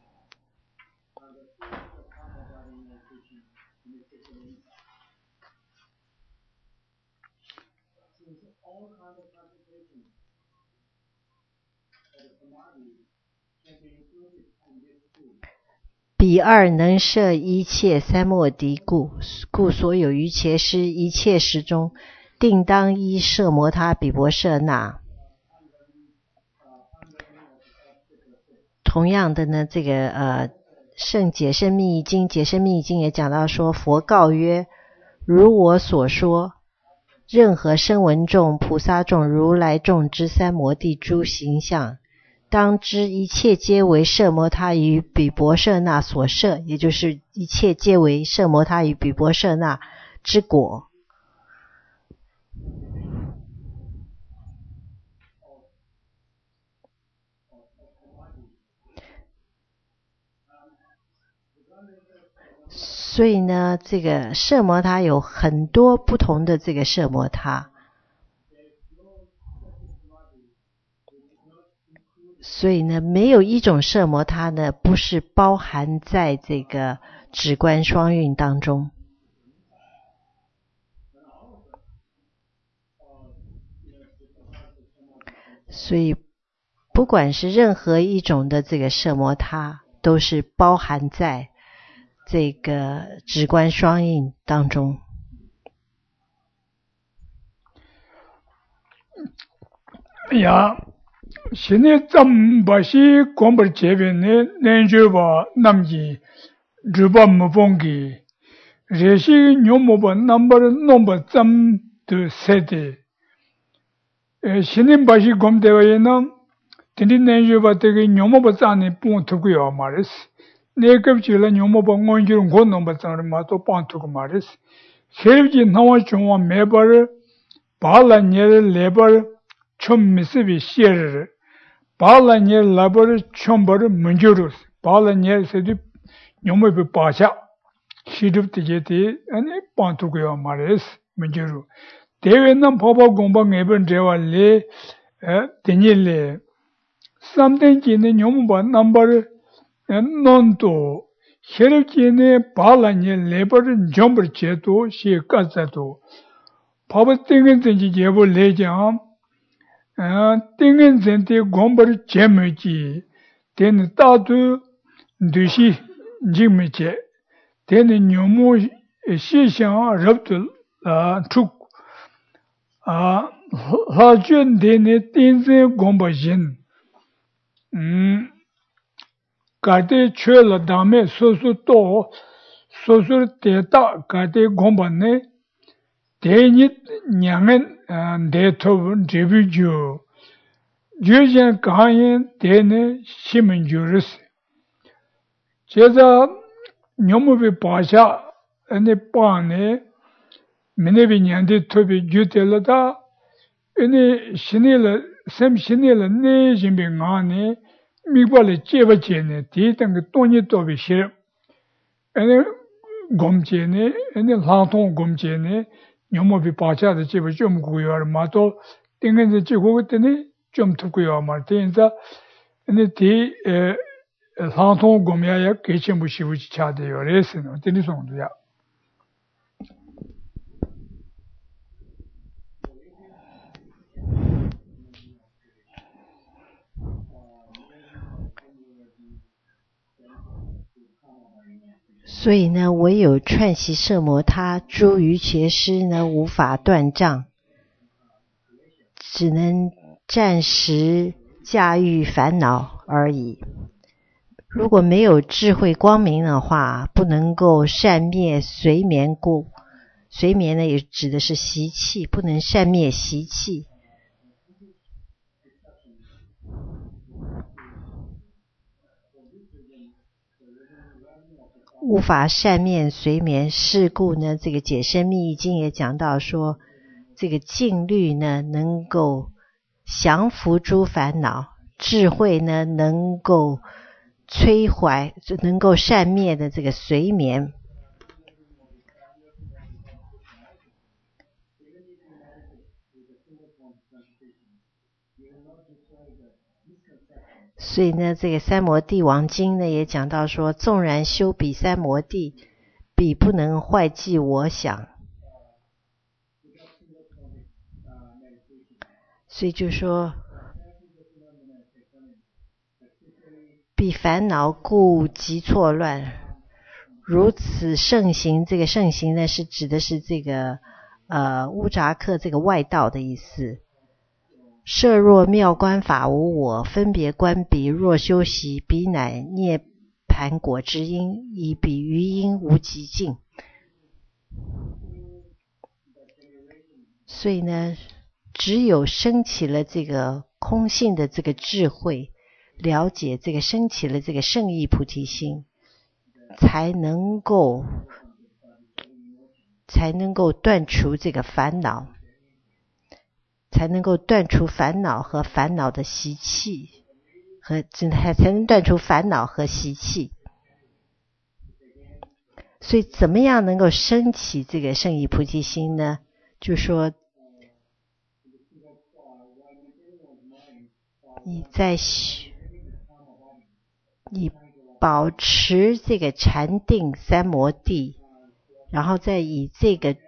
彼二能摄一切三摩地故，故所有于伽师一切时中，定当依摄摩他比波舍那。同样的呢，这个圣解深密经也讲到说，佛告曰：如我所说，任何声闻众、菩萨众、如来众之三摩地诸形象，当知一切皆为摄摩他与比波舍那所摄，也就是一切皆为摄摩他与比波舍那之果。所以呢，这个摄摩他有很多不同的这个摄摩他，所以呢，没有一种摄摩他呢不是包含在这个止观双运当中。所以不管是任何一种的这个摄摩他，都是包含在这个止观双运当中。 呀，现在咱们把些广播这边呢，研究吧，南极日本没放给，这些牛毛吧，number 咱们都设的。现在把些广播的呢，天天研究吧，这个牛毛吧，咱呢帮出个呀嘛的是。那个去了牛毛吧，我就我弄吧，咱嘛都帮出个嘛的是。现在那我中华没把了，把了你的来把了。처음 미스비 시에르 발라니에 라버르 촘버르 문조르스 발라니에 세디 뇽메비 바샤 시듭티제티 아니 판투고요 마레스 문조르 대웬남 포보 공방 에번 제왈레 데닐레 삼텐지네 뇽바 넘버르 논도 혈기네 발라니에 레버르 좀버 제도 시까자도 파버팅은 된지 제보 레장 땡은 젠테 곰버 제메지 데는 따도 드시 지메제 데는 뇨모 시상 럽들 툭 하준 데네 땡제 곰버진 가데 쳬라 다메 소소또 소소 데다 가데 곰버네 데니 냥은 대토분 제비주 주전 가인 데네 시민주르스 제자 뇽무비 바샤 아니 빠네 미네비냐데 토비 주텔다 아니 신일 샘신일 네 짐빙아네 미발에 제바제네 디땅 돈이 토비 싫어 아니 곰제네 아니 라통 곰제네 뇽모비 바자의 집을 좀 구요할 마도 땡은지 지고 그때니 좀 듣고요 말때인자 근데 디 상통 고미야 개침부시부지 차대요 레스는 어떤 정도야 所以呢，唯有串习摄摩他诸瑜伽师呢，无法断障，只能暂时驾驭烦恼而已。如果没有智慧光明的话，不能够善灭随眠故。随眠呢，也指的是习气，不能善灭习气。无法善灭随眠，是故呢，这个解深密经也讲到说，这个静虑呢，能够降服诸烦恼，智慧呢能够摧毁，能够善灭的这个随眠。所以呢，这个三摩地王经呢也讲到说，纵然修彼三摩地，彼不能坏计我想。所以就说，彼烦恼故极错乱，如此盛行。这个盛行呢，是指的是这个乌扎克这个外道的意思。设若妙观法无我，分别观彼若修习，彼乃涅盘果之因，以彼于因无极尽。所以呢，只有升起了这个空性的这个智慧，了解这个升起了这个圣意菩提心，才能够断除这个烦恼。才能够断除烦恼和烦恼的习气，才能断除烦恼和习气。所以怎么样能够升起这个圣意菩提心呢？就说你保持这个禅定三摩地，然后再以这个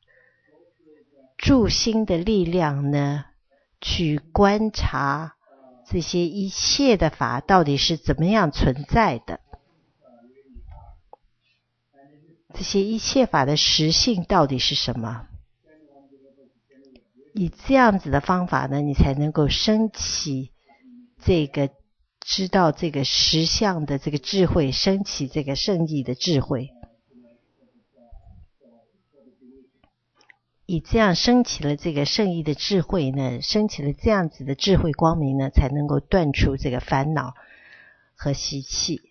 助心的力量呢，去观察这些一切的法到底是怎么样存在的，这些一切法的实性到底是什么。以这样子的方法呢，你才能够升起这个知道这个实相的这个智慧，升起这个圣意的智慧。以这样升起了这个圣意的智慧呢，升起了这样子的智慧光明呢，才能够断除这个烦恼和习气。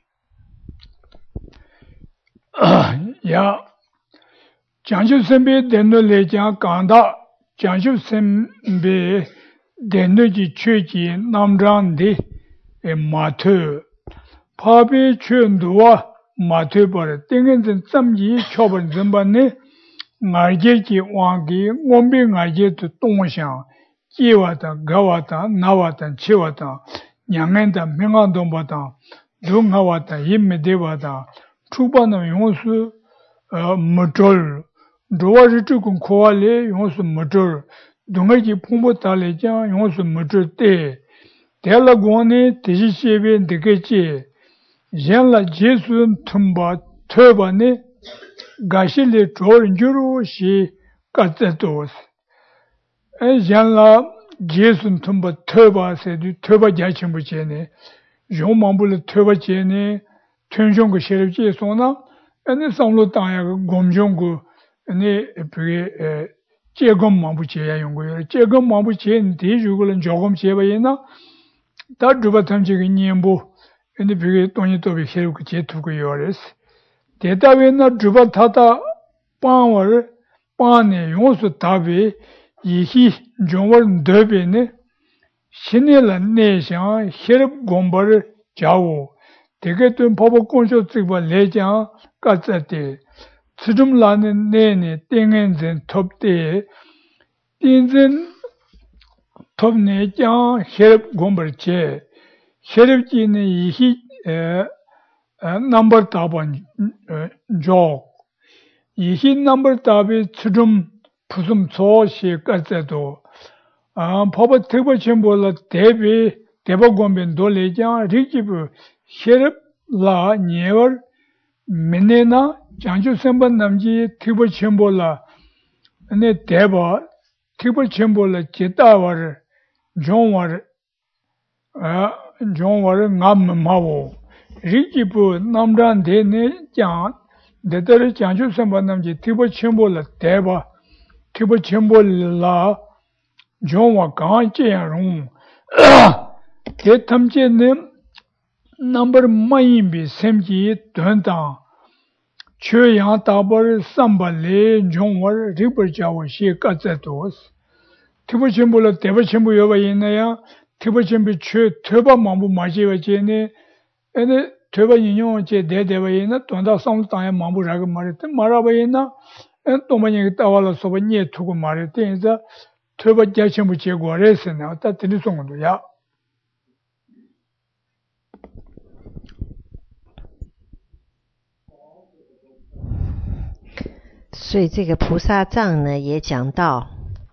讲究身边电脑来讲讲到讲究身边电脑的缺迹南张的马头旁边全多马头把的定人真怎么确本怎么呢外界的往给我们外界的动向几瓦的高瓦的那瓦的七瓦的两人的民安东巴的龙瓦的一米的瓦的出版的用是没做主要是这个课来用是没做东个的碰不到来讲用是没做的第二个呢这些些边这个节原来结束通把推把呢가실레 조른주로 시 까짜도스 에잔라 제순 tum바 터바세도 터바 자침부제네 용망불 터바제네 튼종고 셰르지 소나 아니 상로 땅야 곰종고 아니 그게 제검망부제야 용고요 제검망부제 대주고는 조금 제바이나 다 주바탐지기 님보 아니 그게 돈이 또 비해고 제투고 요레스 대답에나 주바 타다 빵을 빵에 용수 답이 이히 종월 더베네 신일은 내상 혈압 공부를 자고 되게든 법을 공소직과 내장 까짜때 지름라는 내내 땡엔전 톱때 띵전 톱내장 혈압 공부를 제 혈압지는 이히 number 답은 조 이히 number 답이 지름 부슴 소시 까짜도 법을 특별 전부로 대법원변 돌리장 리지부 혈압라 니얼 민내나 장주 선반 남지 특별 전부로 네 대법 특별 전부로 제다월 종월 종월 남마고 리지부 남란 대내 장 대대로 장주 선반 남지 특별 전부로 대법 특별 전부로 종와 강제야롱 대탐제는 넘버 마임비 샘지 된다 최양 다벌 삼발레 종월 리버자고 시까자도스 티부 첨부로 대부 첨부 여바 있나야 티부 첨부 최 퇴바 망부 마지와 제네 에네 퇴바 인용 제 대대바 있나 돈다 성 땅에 망부라고 말했대 말아봐 있나 또만이 따와서 소번이 두고 말했대 이제 퇴바 첨부 제거래서나 다 드리송도야 所以这个菩萨藏呢也讲到，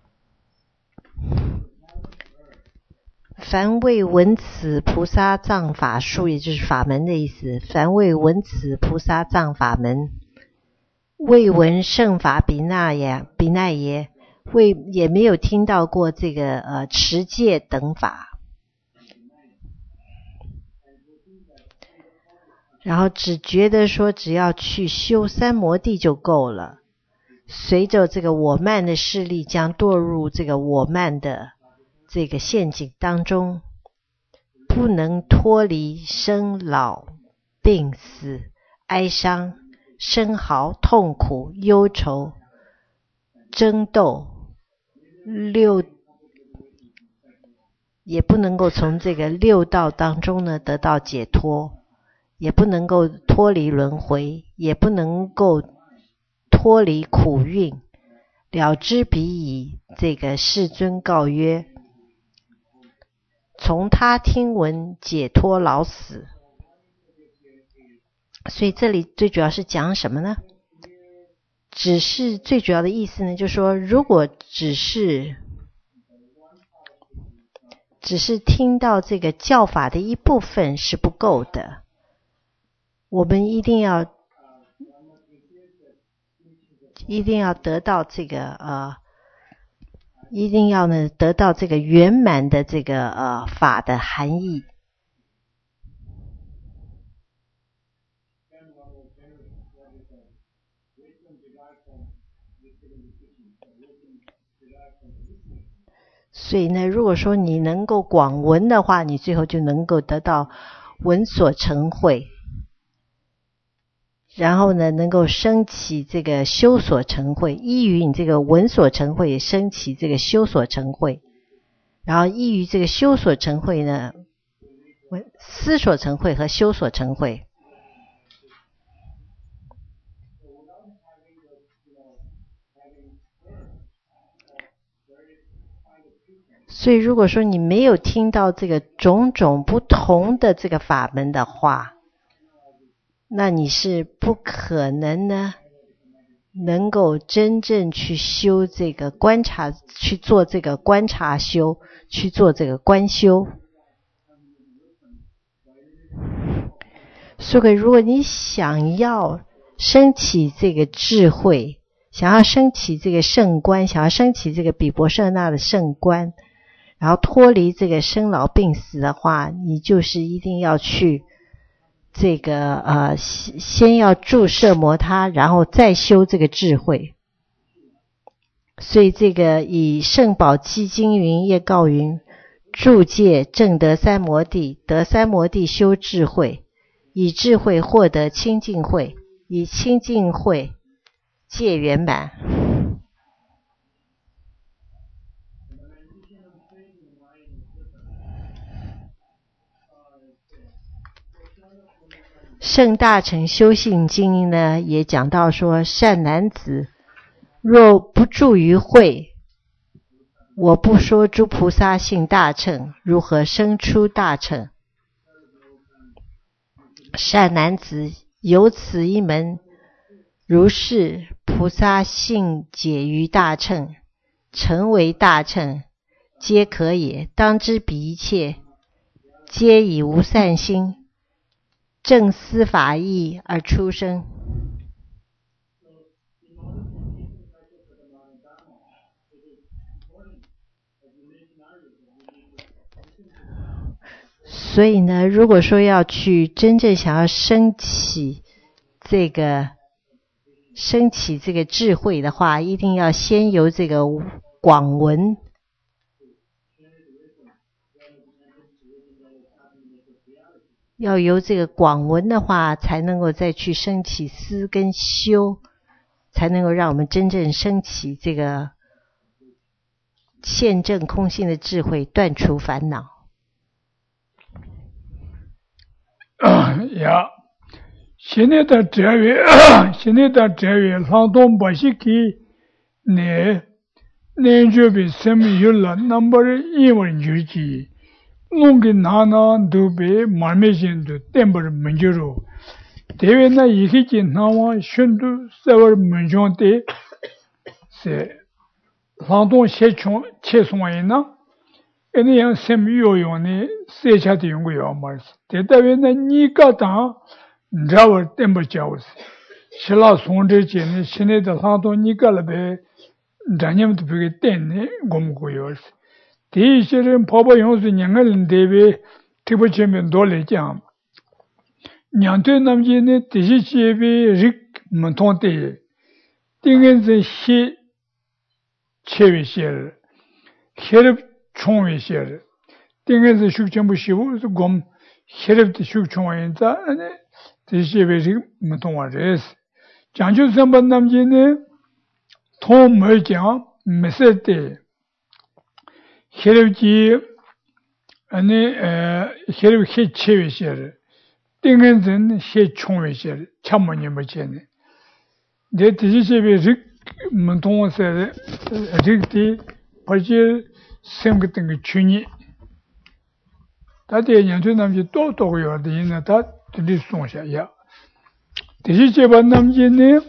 凡为闻此菩萨藏法术，也就是法门的意思，凡为闻此菩萨藏法门，未闻圣法比那耶，也没有听到过这个持戒等法，然后只觉得说只要去修三摩地就够了。随着这个我慢的势力将堕入这个我慢的这个陷阱当中，不能脱离生老病死哀伤生嚎痛苦忧愁争斗也不能够从这个六道当中呢得到解脱，也不能够脱离轮回，也不能够脱离苦运，了知彼以这个世尊告曰，从他听闻解脱老死。所以这里最主要是讲什么呢？只是最主要的意思呢，就是说如果只是听到这个教法的一部分是不够的，我们一定要得到这个一定要呢得到这个圆满的这个法的含义。所以呢，如果说你能够广闻的话，你最后就能够得到闻所成慧。然后呢，能够升起这个修所成慧，依于你这个闻所成慧，也升起这个修所成慧。然后依于这个修所成慧呢，思所成慧和修所成慧。所以如果说你没有听到这个种种不同的这个法门的话，那你是不可能呢能够真正去修这个观察，去做这个观察修，去做这个观修。所以如果你想要升起这个智慧，想要升起这个圣观，想要升起这个毗婆舍那的圣观，然后脱离这个生老病死的话，你就是一定要去这个先要住摄摩他，然后再修这个智慧。所以这个以圣宝积经云业告云，住戒正得三摩地，得三摩地修智慧，以智慧获得清净慧，以清净慧戒圆满。圣大乘修行经呢也讲到说，善男子若不住于慧，我不说诸菩萨性大乘如何生出大乘。善男子有此一门，如是菩萨性解于大乘，成为大乘，皆可也。当知彼一切皆以无散心正思法义而出生。所以呢，如果说要去真正想要升起这个智慧的话，一定要先由这个广闻，要由这个广闻的话，才能够再去升起思跟修，才能够让我们真正升起这个现证空性的智慧，断除烦恼。 呀，现在的哲学，朗东巴西基呢，那就比什么有了number 一文就记，弄个哪都被马面线都点不门就肉，因为那一些件那往选都稍微门上的，是朗东写穷写送完呢。那样什么用呢？谁家的用过药嘛？这代表那你个当，你知道我点不教是？是老从这些呢，现在的很多你个了呗，咱们都不给点呢，我们过药是。第一些人跑跑用是两个人对呗，特别前面多来讲，两对那么些呢，这些些呗人没同的，第二是些切为些人，些人。冲为些的，第二是修全部修是讲，现在的修全完在呢，这些为是没同我这是，讲究什么那么呢？同没讲没说的，现在的现在很切为些的，第二是呢很冲为些的，全部你没见的，这些为是没同我说的，这个的而且。sem个等个去年，他这年头那么就多个月的人呢，他这里松下呀。这些这帮那么些呢，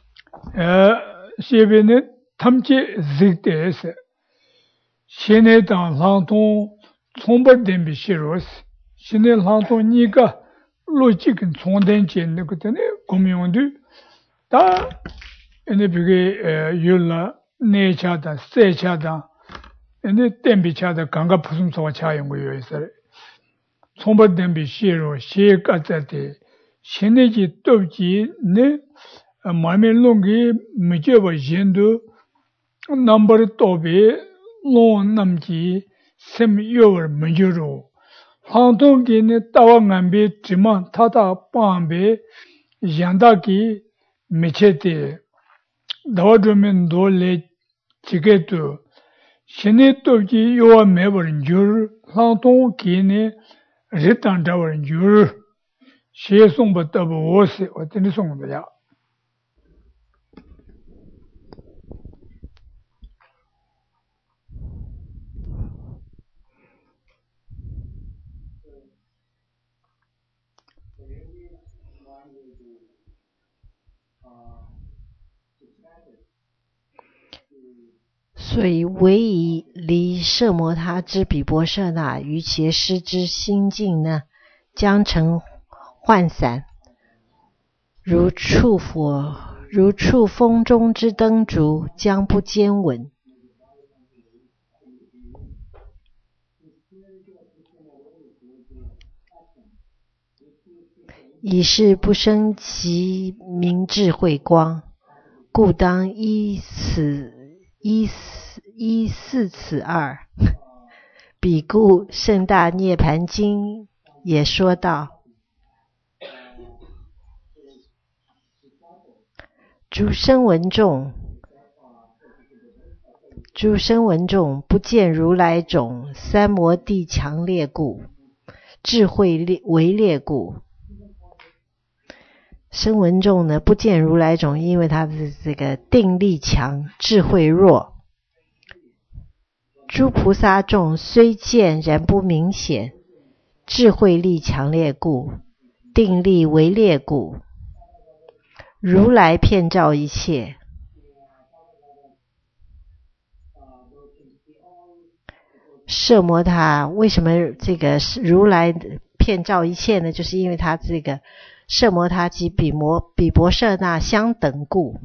这边呢，他们这热的是，现在当朗东从不点比些弱势，现在朗东你个逻辑跟从点间那个的呢，公用的，他那比个有了内家的、塞家的。那电比恰的刚刚普通说恰用过有一些，从不电比泄露泄个在的，现在就都记呢，外面弄个没叫我现都，number 多别弄那么几什么有味没有肉，杭东给呢大王安排怎么他帮别，养大给没切的，到这边多来几个多。现在都是有没有人就是朗东给呢，日当着人就是写送不得不我是我真的送的呀。 所以唯以离摄摩他之比波舍那于其师之心境呢，将成涣散，如触风中之灯烛，将不坚稳。以是不生其明智慧光，故当依四此二。彼故圣大涅盘经也说道：诸声闻众不见如来种，三摩地强烈故，智慧为劣故。声闻众呢，不见如来种，因为他的这个定力强，智慧弱。诸菩萨众虽见然不明显，智慧力强烈故，定力为劣故。如来遍照一切，摄摩他为什么这个如来遍照一切呢？就是因为他这个摄摩他及比波舍那相等故。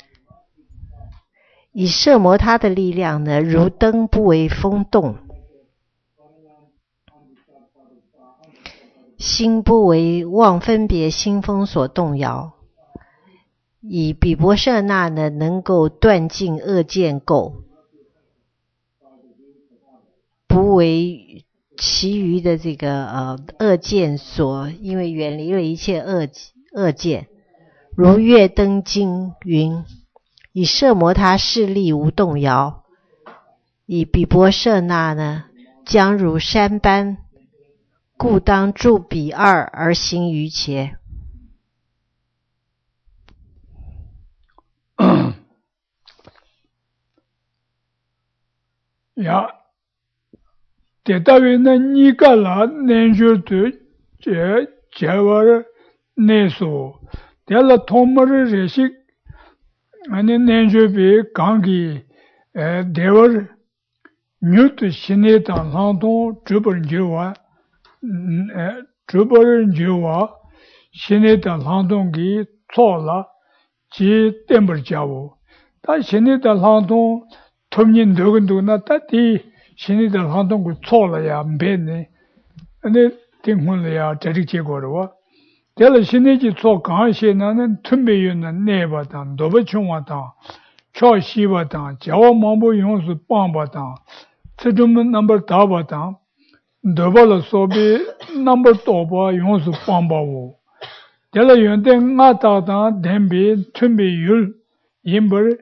以摄摩他的力量呢，如灯不为风动，心不为妄分别心风所动摇。以比波舍那呢，能够断尽恶见垢，不为其余的这个恶见所，因为远离了一切恶见。如月灯经云：以摄摩他势力无动摇， 以比波舍那呢，将如山般，故当住彼二而行于前。 呀，这大约那尼个啦，南学的这玩意儿，那说，这了他们的这些，俺那南学比刚给，这玩意儿，女的现在当上东，这边就话，这边就话，现在当上东给错了，即点不家务，他现在当上东。톱니 누군누구나 따디 신이들 한동 그错了呀 배네 근데 띵훈이야 저리 제거로 내가 신이지 错 강시나는 틈배유는 내바다 너버충와다 초시바다 자원망부 용수 빵바다 트dum은 넘버 다바다 너버로 소비 넘버 도바 용수 빵바고 내가 연대 나다다 댐비 틈배율 임벌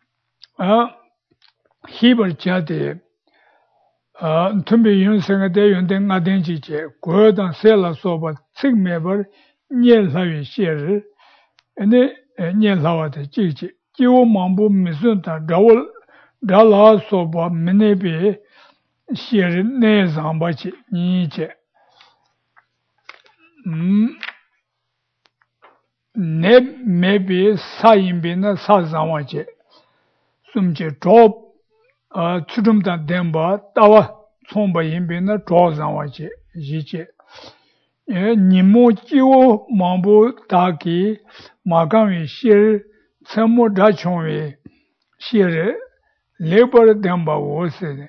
히벌 자데 tumbi yun senga de yun de nga den ji je go dan se la so ba tsig me bar nye la yu xie ri ene nye la wa de ji ji ji wo mang bu mi sun ta da la so ba me ne bi xie ri ne zang ba ji ni je ne me bi sa yin bi na sa zang wa je sum je drop 추름단 덴바 따와 총바 인비나 조상와지 이제 니모 지오 망부 다기 마강위 실 참모 다총위 실에 레버 덴바 오세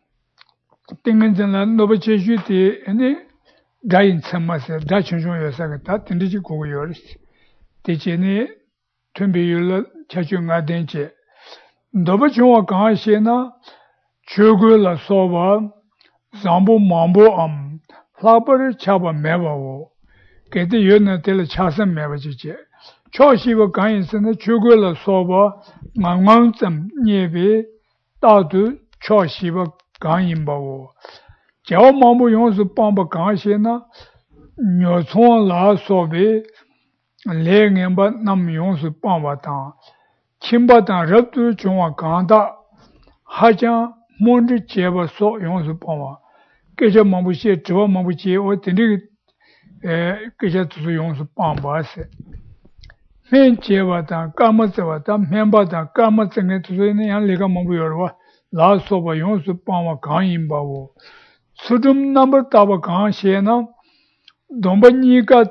띵은전라 노버체슈티 아니 다인 참마세 다총종여사가 다 딘디지 고고요리 대체니 tum비율 차중가 된지 너버 중화 강시나 추구라 소바 잠부 망부 플라버를 잡아 매바고 그때 연나들 차선 매바지지 초시버 강인스는 추구라 소바 망망점 예비 다도 초시버 강인바고 저 망부 용수 빵바 강시나 녀촌라 소비 레응엠바 남 용수 빵바다 kimbadan rabdu chungwa ganda hajan mondri jeba so yongsu pangwa kecha mambu xie zhiwa mambu xie o tindri kecha tusu yongsu pangwa se men jeba dan kama zeba dan menba dan kama zengen tusu yang lega mambu yorwa la soba yongsu pangwa gang yinba wo sudum nambar taba gang xie na domba nika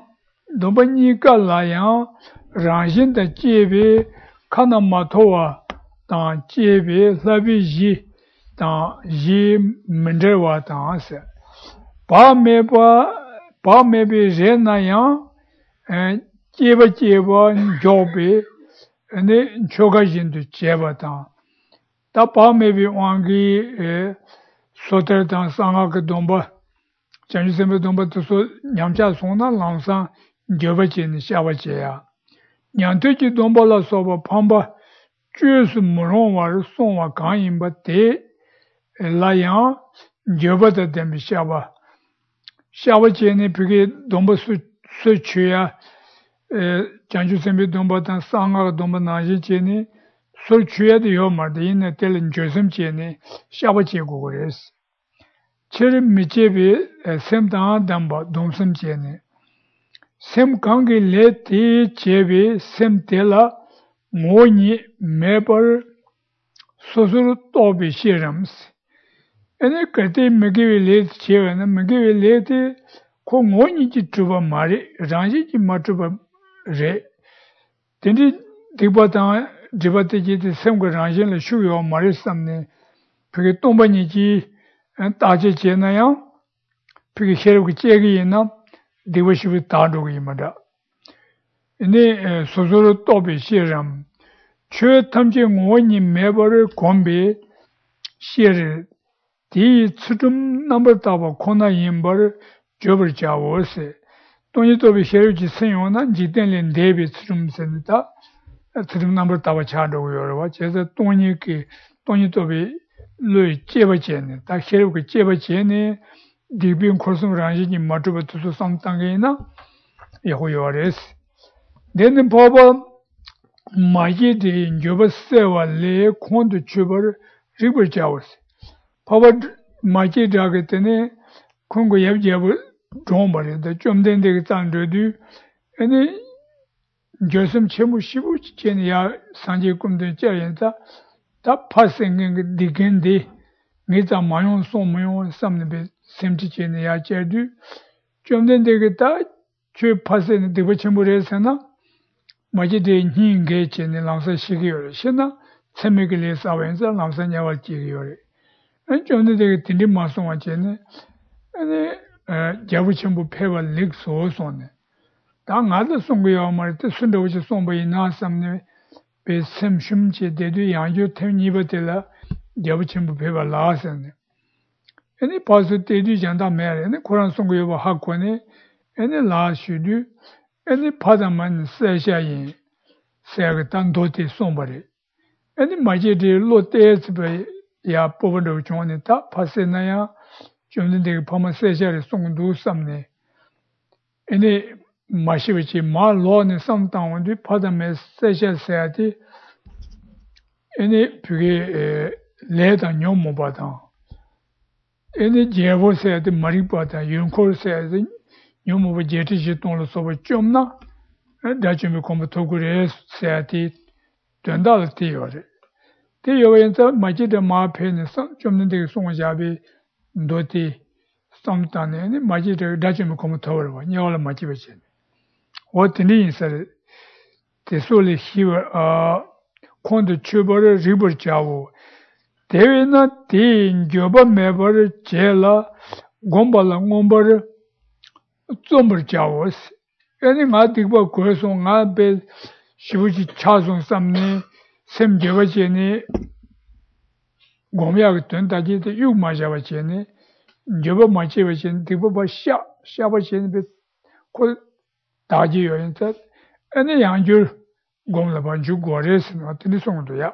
la yang rangshin da jebe 카나 마토와 당 제베 라비지 당 예 문제와 당세 바메비 제나야 제바 조베 네 조가진도 제바다 다 바메비 왕기 소터당 상하게 domba 전주sembe domba 또서 냠자 송나 랑상 조바진 샤바제야 냥tö지 domba soba pamba 주스 무롱와 송와 강인바 데 라양 조바다 뎀 샤바제네 비게 domba 수취야 전주sembe domba단 상하가 domba 나지제네 수취야도 요마데 이네 텔은 조심제네 샤바제고 그랬어 체름 미제비 셈다 담바 동심제네 sem kangi le ti chebe sem tela ngoni mepar sosuru tobi shirams ene kate megewe le chebe na megewe le ti ko ngoni ji chuba mari rangi ji matuba re tendi dibata dibate ji de sem ga rangi le shuyo mari samne pege tomba ni ji taje chena ya pege sheru ki chegi na 디버시비 다도기마다 이네 소소로 또비 시람 최 탐지 원이 매버를 곰비 시를 디 추dum넘버 따바 코나 임벌 접을 자워세 돈이 또비 시르지 선용나 지된린 데비 추dum센다 추dum 넘버 따바 차도고요. 제가 돈이 또비 lui jeba jene, ta xerib ke jeba jene, digbin kursum rangi ni matuba tusu samtangi na, yahu yores. Dene baba, maji di njoba sewa le kondu chubar ribar jawas. Baba maji daga tene, kongo yab jabu drombari, da chomden degi tandrodu, ene josam chemu shibu jene ya sanje kumden jayenta, ta pasengen digende, ngiza mayon son mayon samnebe semti jene ya jaydu, chomden degi ta chwe pasen diba chemu resana, maji de nyinge jene lamsa shiki yore, shena tsemeke le sawenza lamsa nyawal jiki yore. Chomden degi tindi masonga jene, ene jabu chembu pewa lik soo sonne. Ta ngada songo yaw mara, ta sunda wachi songo ina samne, pe sem shumche dedu yangyo tem nipa tela jabu chembu pewa laa sanne. Ene pasu dedu janda mera, ene koran songo yaw hakwa ne, ene laa shudu, ene padaman saisha yin, sayaga tan dote sonbare. Ene maji de lo te ziba ya pobado chone, ta pase na ya, chomden degi pama seshari songdu samne. Ene mashibachi maa loo ne samtang wandi padame seshari sayati ene pige leda nyomo badang. Ene jebo sayati marik badang, yunkor sayati nyomo ba jeti jitonglo soba chomna dachumi komba togure sayati tuandala te yore. Te yore majida maa pe ne chomden degi songa jabi doti samtane ne maji de dachumi komu tawrwa nyawala maji bachene o tini insare tesole hiwa kondu chubara ribar chawo dewe na di njoba mebara jela gombala ngombara zombar chawo ene nga dikba kureso nga be shibuji chazon samne sem jeba chene gomyaga tuandaji de yug maja bachene njoba machi bachin, diba ba sha bachin be kol daji yoyin tat, ene yangjur gomla banju gores na tini songdo ya.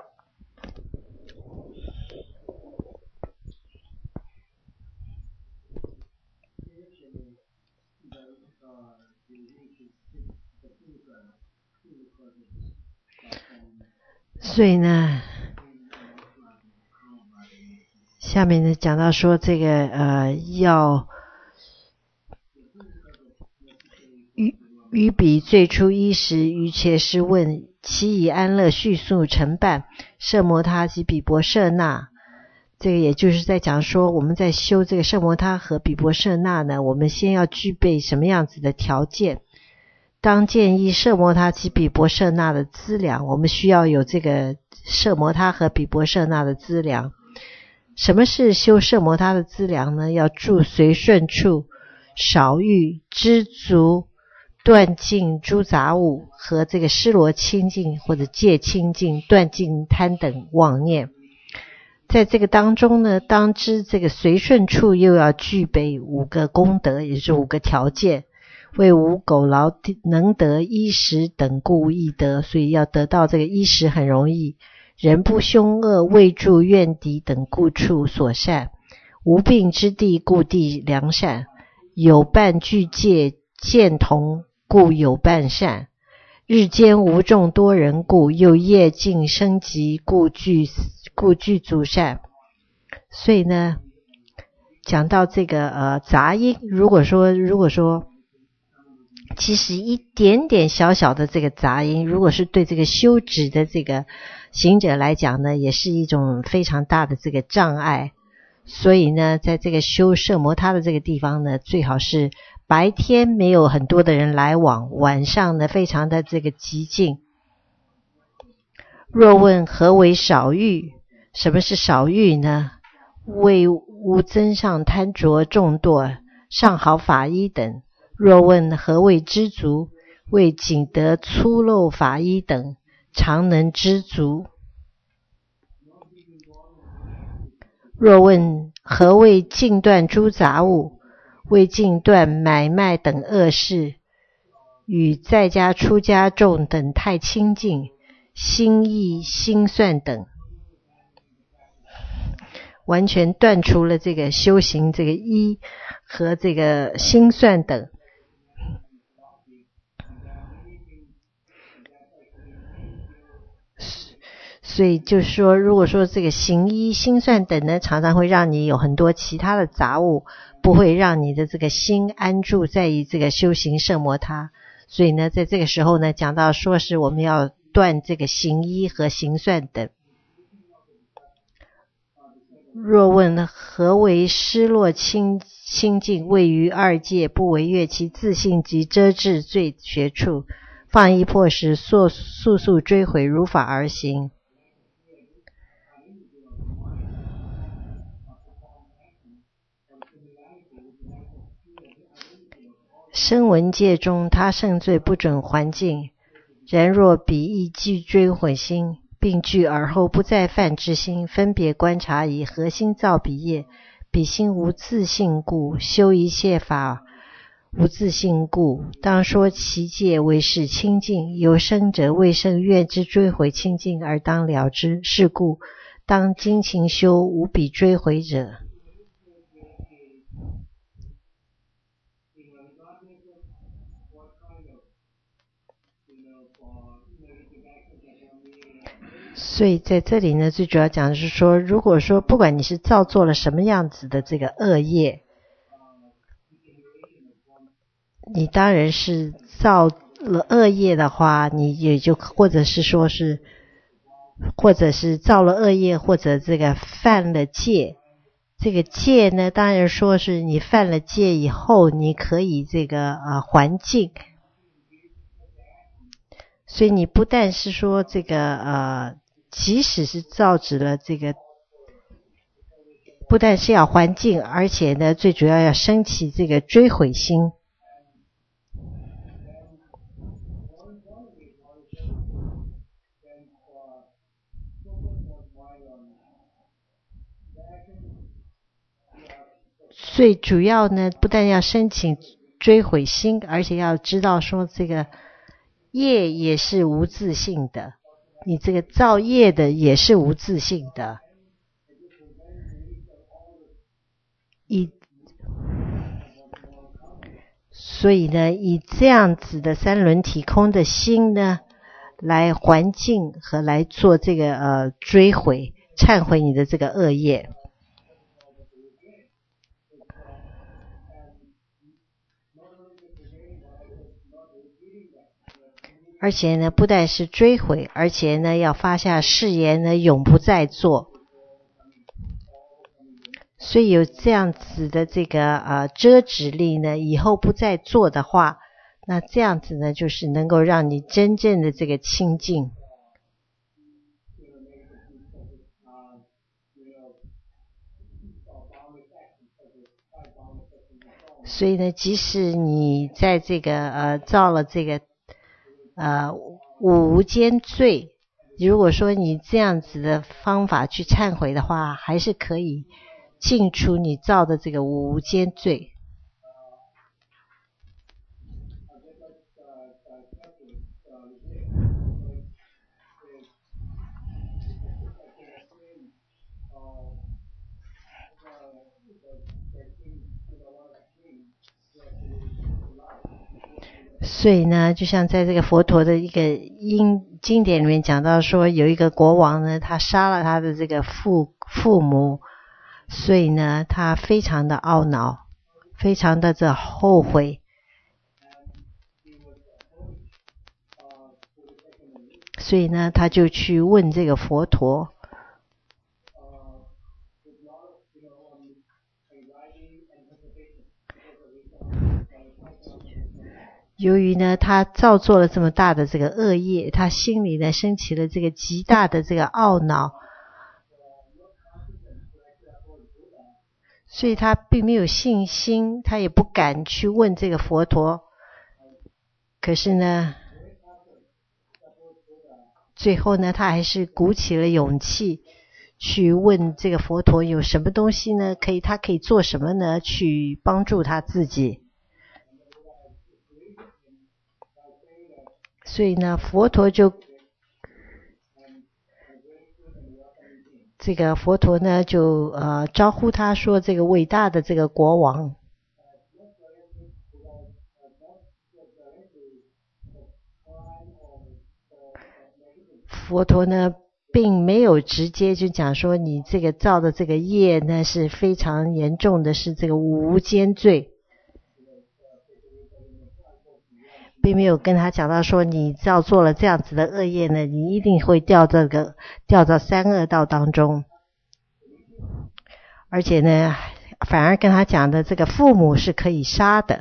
所以呢，下面呢讲到说这个要于彼最初衣时，于切师问，其以安乐叙述承办，摄摩他及比波舍那。这个也就是在讲说，我们在修这个摄摩他和比波舍那呢，我们先要具备什么样子的条件？当建议摄摩他及比波舍那的资粮，我们需要有这个摄摩他和比波舍那的资粮。什么是修摄摩他的资粮呢？要住随顺处，少欲，知足，断尽诸杂物，和这个施罗清净或者戒清净，断尽贪等妄念。在这个当中呢，当知这个随顺处又要具备5个功德，也就是5个条件。为无苟劳能得衣食等故易得，所以要得到这个衣食很容易。人不凶恶，未住怨敌等故处所善，无病之地故地良善，有伴具戒见同故有伴善，日间无众多人故，又夜尽生极故具足善。所以呢，讲到这个杂音，如果说其实一点点小小的这个杂音，如果是对这个修止的这个行者来讲呢，也是一种非常大的这个障碍。所以呢，在这个修摄摩他的这个地方呢，最好是白天没有很多的人来往，晚上呢非常的这个寂静。若问何为少欲？什么是少欲呢？为无增上贪着众堕，上好法衣等。若问何谓知足？为仅得粗陋法衣等，常能知足。若问何谓尽断诸杂物？为尽断买卖等恶事，与在家出家众等太清净，心意心算等。 完全断除了这个修行这个一和这个心算等。所以就是说，如果说这个行一心算等呢，常常会让你有很多其他的杂物，不会让你的这个心安住在于这个修行摄摩他。所以呢，在这个时候呢，讲到说是我们要断这个行一和行算等。若问何为失落清净，位于二界，不违越其自性及遮滞罪学处，放逸破时，速速追悔，如法而行。声闻界中，他胜罪不准环境，然若彼亦具追悔心，并具而后不再犯之心，分别观察以何心造彼业，彼心无自性故，修一切法无自性故，当说其界为是清净，有生者未生愿之追悔清净而当了之，是故当精勤修无彼追悔者。所以在这里呢，最主要讲的是说，如果说不管你是造作了什么样子的这个恶业，你当然是造了恶业的话，你也就或者是造了恶业，或者这个犯了戒。这个戒呢，当然说是你犯了戒以后，你可以这个还境。所以你不但是说这个即使是造止了这个，不但是要还境，而且呢，最主要要升起这个追悔心。最主要呢，不但要升起追悔心，而且要知道说这个业也是无自性的，你这个造业的也是无自性的。所以呢，以这样子的三轮体空的心呢，来还境和来做这个追悔、忏悔你的这个恶业。而且呢，不但是追悔，而且呢，要发下誓言呢，永不再做。所以有这样子的这个遮止力呢，以后不再做的话，那这样子呢，就是能够让你真正的这个清净。所以呢，即使你在这个造了这个五无间罪，如果说你这样子的方法去忏悔的话，还是可以净除你造的这个五无间罪。所以呢，就像在这个佛陀的一个经典里面讲到说，有一个国王呢，他杀了他的这个父母，所以呢，他非常的懊恼，非常的这后悔。所以呢，他就去问这个佛陀。由于呢，他造作了这么大的这个恶业，他心里呢升起了这个极大的这个懊恼，所以他并没有信心，他也不敢去问这个佛陀。可是呢，最后呢，他还是鼓起了勇气去问这个佛陀有什么东西呢？他可以做什么呢？去帮助他自己。所以呢，佛陀就这个佛陀呢就招呼他说，这个伟大的这个国王，佛陀呢并没有直接就讲说你这个造的这个业呢是非常严重的，是这个无间罪，并没有跟他讲到说你只要做了这样子的恶业呢，你一定会掉到三恶道当中，而且呢反而跟他讲的这个父母是可以杀的。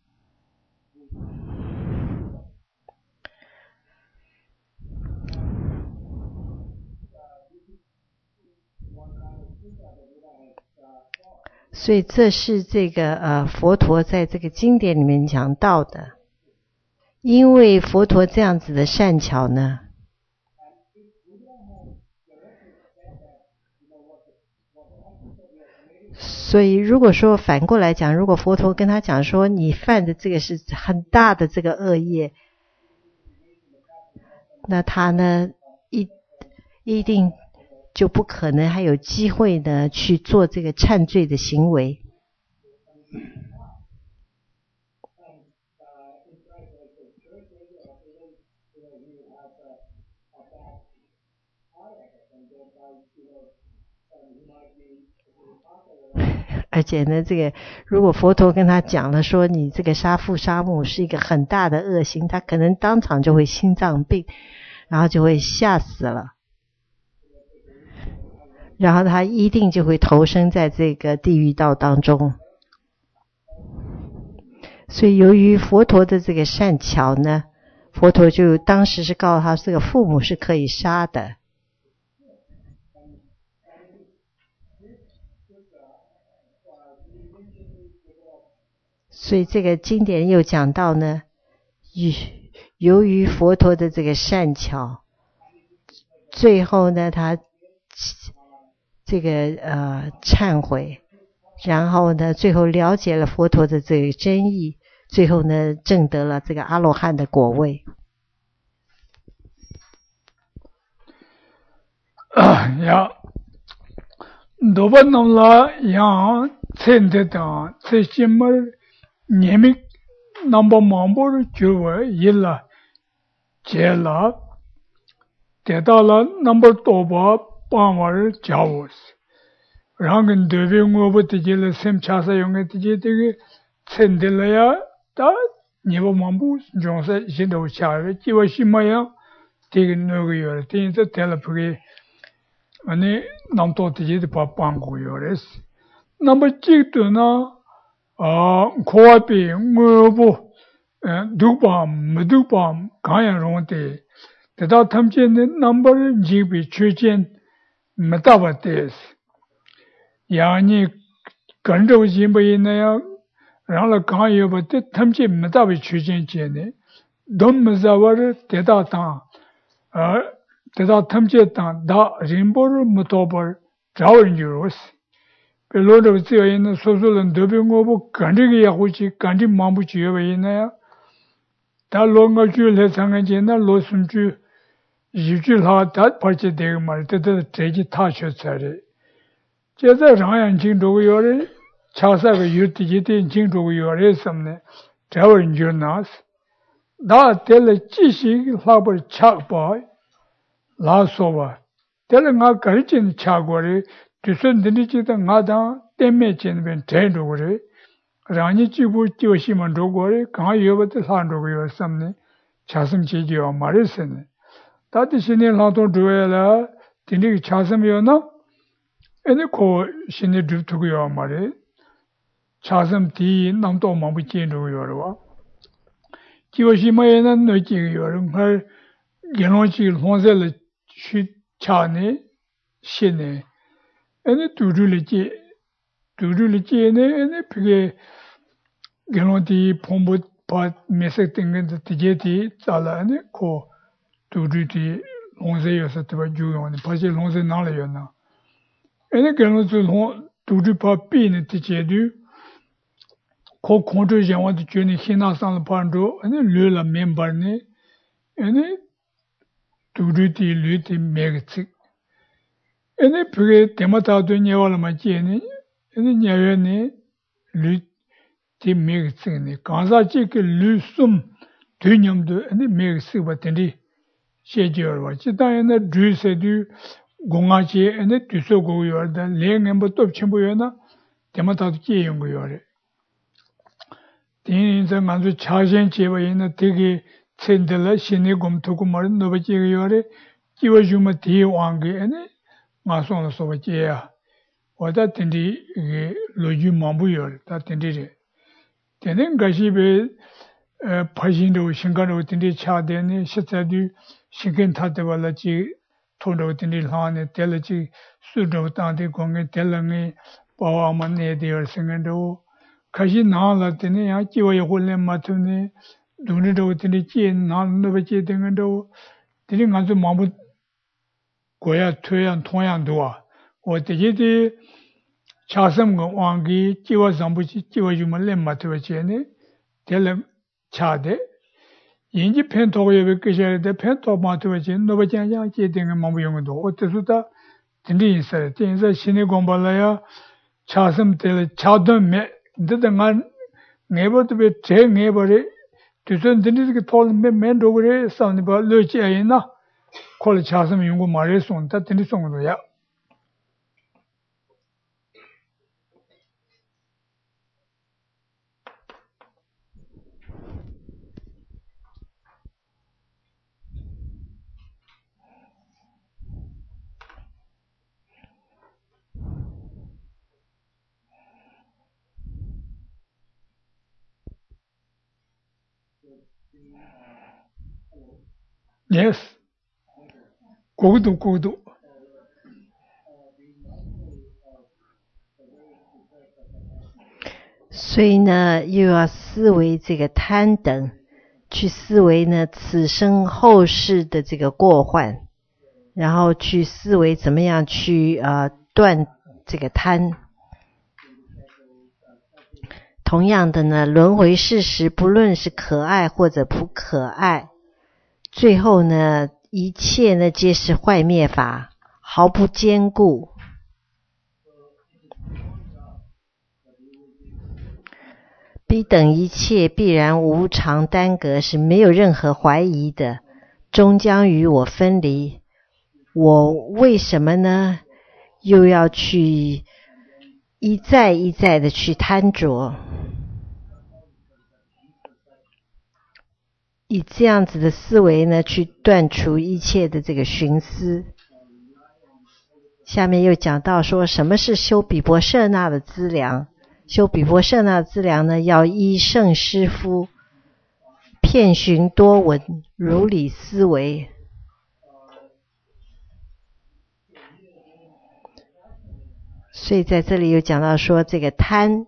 所以这是这个佛陀在这个经典里面讲到的。因为佛陀这样子的善巧呢，所以如果说反过来讲，如果佛陀跟他讲说你犯的这个是很大的这个恶业，那他呢一定就不可能还有机会呢去做这个忏罪的行为。而且呢这个如果佛陀跟他讲了说你这个杀父杀母是一个很大的恶行，他可能当场就会心脏病，然后就会吓死了，然后他一定就会投生在这个地狱道当中。所以由于佛陀的这个善巧呢，佛陀就当时是告诉他这个父母是可以杀的。所以这个经典又讲到呢，由于佛陀的这个善巧，最后呢他这个忏悔，然后呢最后了解了佛陀的这个真意，最后呢证得了这个阿罗汉的果位。 呀，多巴弄了呀，参得到在什么年龄number mambo就为一了，接了，得到了 number 多巴帮我教我，然后跟对面我不直接了sem chasa用的直接这个参得了呀，他你不mambo就是现在我下来，就为什么呀？这个那个有，这这得了不给。아니 남도 되게 바빵고요레스 남아 찍도나 코아비 뭐보 두밤 무두밤 가야로한테 대다 탐지는 넘버를 집이 추진 못하버데스 야니 건조 집이네요 라라 가야버데 탐지 못하버 추진지네 돈무자वर 대다다 대다 탐지했다 다 림보를 못어버 자원주로스 별로도 지어있는 소설은 더빙어보 간직이 야구지 간직 마무지여버리네요 다 롱가 줄에 상한지나 로순주 유줄하 다 벌지 되고 말때도 되지 타셔서래 제가 장안 진도고요래 차사가 유티지된 진도고요래 섬네 자원주나스 다 텔레 지식 하버 착바 라소바 텔nga 가르친 차고리 두선드니지다 나다 땜매진ben 대도고리 라니 지부 지오시만 도고리 강여버도 산도고요 섬네 차승지지요 말했으네 다디신이 라도 도에라 디니 차섬이요나 에네 코 신이 두고요 말에 차섬 디 남도 마부진도요로 지오시마에는 너지요 헐 게노지 혼sel을 취차네 신네 에네 두르리지 에네 그게 게노디 폼부 바 메섹 땡근데 디제디 잘라네 코 두르디 혼세여서 또 주요네 바지 혼세 나려나 에네 게노지 두르 바 비네 디제디 코 콘트 장와도 주니 희나상 반도 에네 르라 멤버네 에네 두르디 르디 메그틱 ene pige temata do nyewala ma jeni ene nyewe ne lu ti meg tsene kanza chi ke lu sum dunyam do ene meg siba tendi shejor wa chita ene dru se du gonga chi ene tuso go yor da le ngem top chimbo yona temata do chi yong yore tin za manzu chajen che wa ene tege tsendela shine gom to ko mar no ba chi yore kiwa juma ti wang ene ma song so ba che ya wa da tendi lo ju mambu yor da tendi re tenen ga shi be phajin do shingan do tendi cha de ne shitsa du shingan ta de wala chi to do tendi la ne tel chi su do ta de gong tel nge pa wa man ne de yor shingan do ga shi na la tene ya chi wa yo le ma tu ne du ne do tendi chi na no ba chi de nge do tendi nga zu mambu 고야 퇴양 통양도와 어디지 차섬거 왕기 지와 zambu지 지와 주말레 마트베체네 델 차데 인지 펜토고에 베케셔데 펜토 마트베체 노베장장 제딩의 마무용도 어때서다 딘디 있어요. 진짜 신의 공발라야 차섬 델 차도메 드등한 네버드베 제 네버리 두선 딘디게 톨메 맨도그레 사운바 르치아이나 콜 차섬 연구 말에 손다 딘디 송도야 Yes. 고도. 所以呢，又要思维这个贪等，去思维呢此生后世的这个过患，然后去思维怎么样去断这个贪。同样的呢，轮回事实不论是可爱或者不可爱，最后呢，一切呢皆是坏灭法，毫不坚固。彼等一切必然无常耽搁，是没有任何怀疑的，终将与我分离。我为什么呢？又要去一再一再的去贪着？以这样子的思维呢，去断除一切的这个寻思。下面又讲到说，什么是修毗婆舍那的资粮？修毗婆舍那的资粮呢，要依圣师父遍寻多闻，如理思维。所以在这里又讲到说，这个贪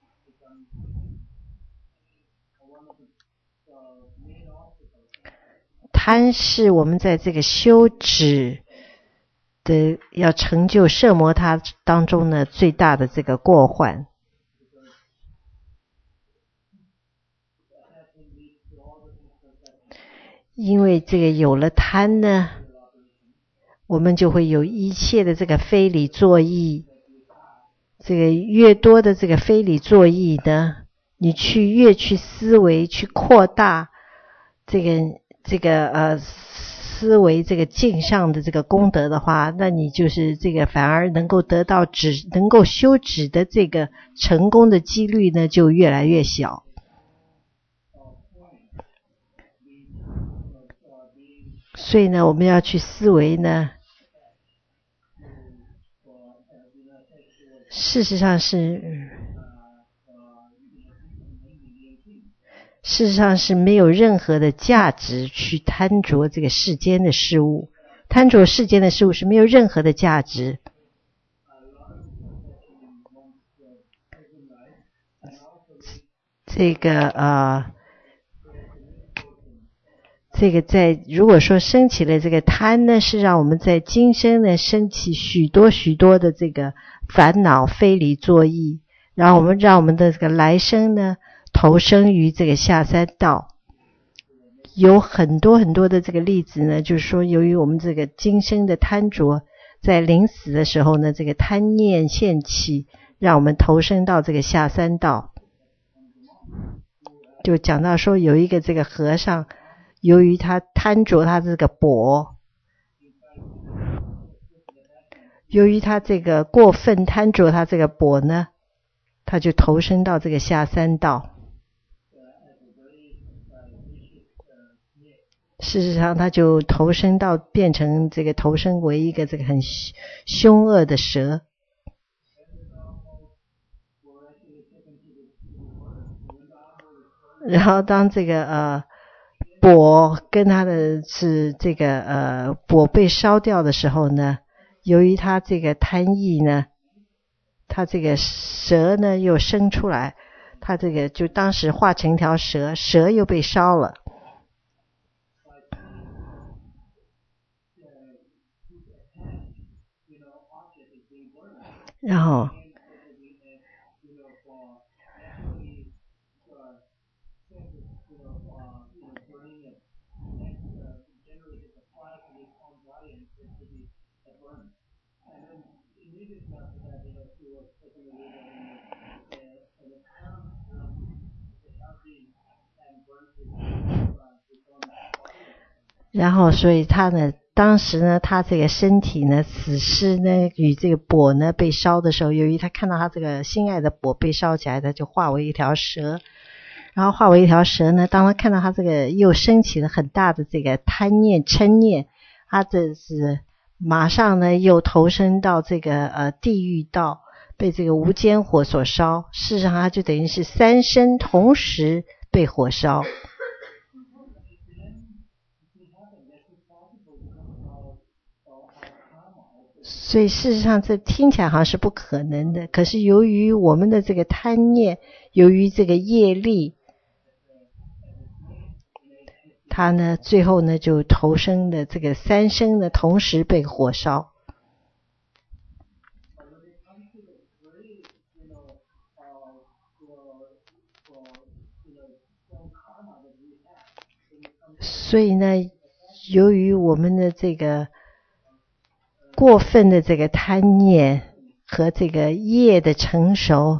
是我们在这个修止的要成就摄摩他当中呢最大的这个过患。因为这个有了贪呢，我们就会有一切的这个非理作意，这个越多的这个非理作意呢，你越去思维去扩大这个思维这个境上的这个功德的话，那你就是这个反而能够得到能够修止的这个成功的几率呢就越来越小。所以呢，我们要去思维呢，事实上是没有任何的价值去贪着这个世间的事物，贪着世间的事物是没有任何的价值。这个在如果说升起了这个贪呢，是让我们在今生呢升起许多许多的这个烦恼非理作意，然后让我们的这个来生呢投生于这个下三道。有很多很多的这个例子呢，就是说由于我们这个今生的贪着， 在临死的时候呢，这个贪念现起，让我们投生到这个下三道。就讲到说有一个这个和尚，由于他贪着他这个钵，由于他这个过分贪着他这个钵呢，他就投生到这个下三道。事实上他就投生到变成这个投生为一个这个很凶恶的蛇。然后当这个钵跟他的是这个钵被烧掉的时候呢，由于他这个贪意呢，他这个蛇呢又生出来，他这个就当时化成一条蛇，蛇又被烧了。然后所以他呢当时呢他这个身体呢死尸呢与这个钵呢被烧的时候，由于他看到他这个心爱的钵被烧起来，他就化为一条蛇。然后化为一条蛇呢，当他看到他这个又升起了很大的这个贪念嗔念，他这是马上呢又投身到这个地狱道，被这个无间火所烧。事实上他就等于是三身同时被火烧。所以事实上这听起来好像是不可能的，可是由于我们的这个贪念，由于这个业力，他呢最后呢就投生的这个三身呢同时被火烧。所以呢由于我们的这个过分的这个贪念和这个业的成熟，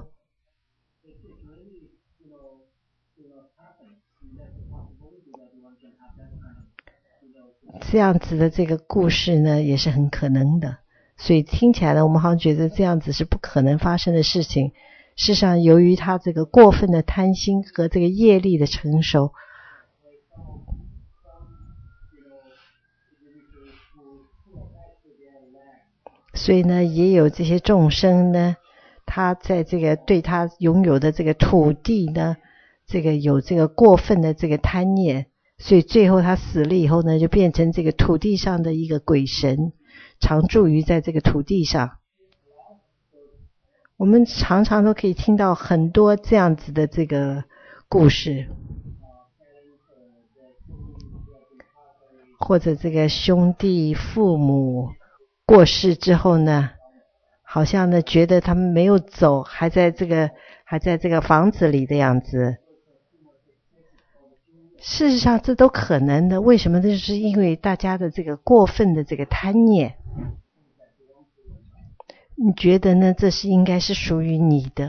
这样子的这个故事呢也是很可能的。所以听起来呢我们好像觉得这样子是不可能发生的事情。事实上由于他这个过分的贪心和这个业力的成熟，所以呢也有这些众生呢，他在这个对他拥有的这个土地呢，这个有这个过分的这个贪念，所以最后他死了以后呢，就变成这个土地上的一个鬼神，常住于在这个土地上。我们常常都可以听到很多这样子的这个故事，或者这个兄弟父母过世之后呢，好像呢觉得他们没有走，还在这个房子里的样子。事实上这都可能的，为什么？这就是因为大家的这个过分的这个贪念。你觉得呢？这是应该是属于你的。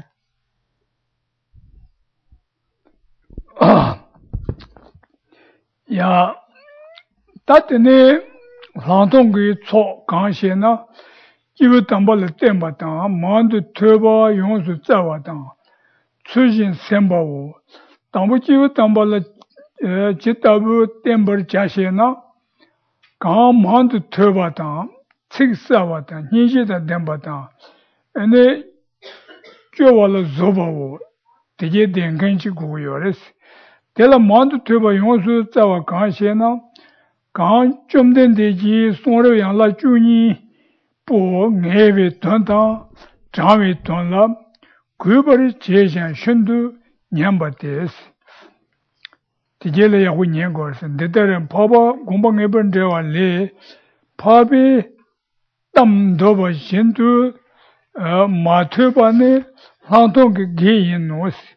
呀，大的呢，朗动给错刚些呢，因为当把了电把当，忙的推把用是在我当，出现三把我，当不就当把了接到不电把加些呢，刚忙的推把当。这个是我的，你现在电不当，那叫我了做吧我，这些电跟去过有的是，得了忙的推吧用是在我刚些呢，刚中等的去送了养了9年，不爱为断当，长为断了，鬼把的界限深度念不得是，这些了也会念过是，得的人跑跑恐怕爱本这话来，跑呗。当多把现在马推把呢，朗动给给人弄死，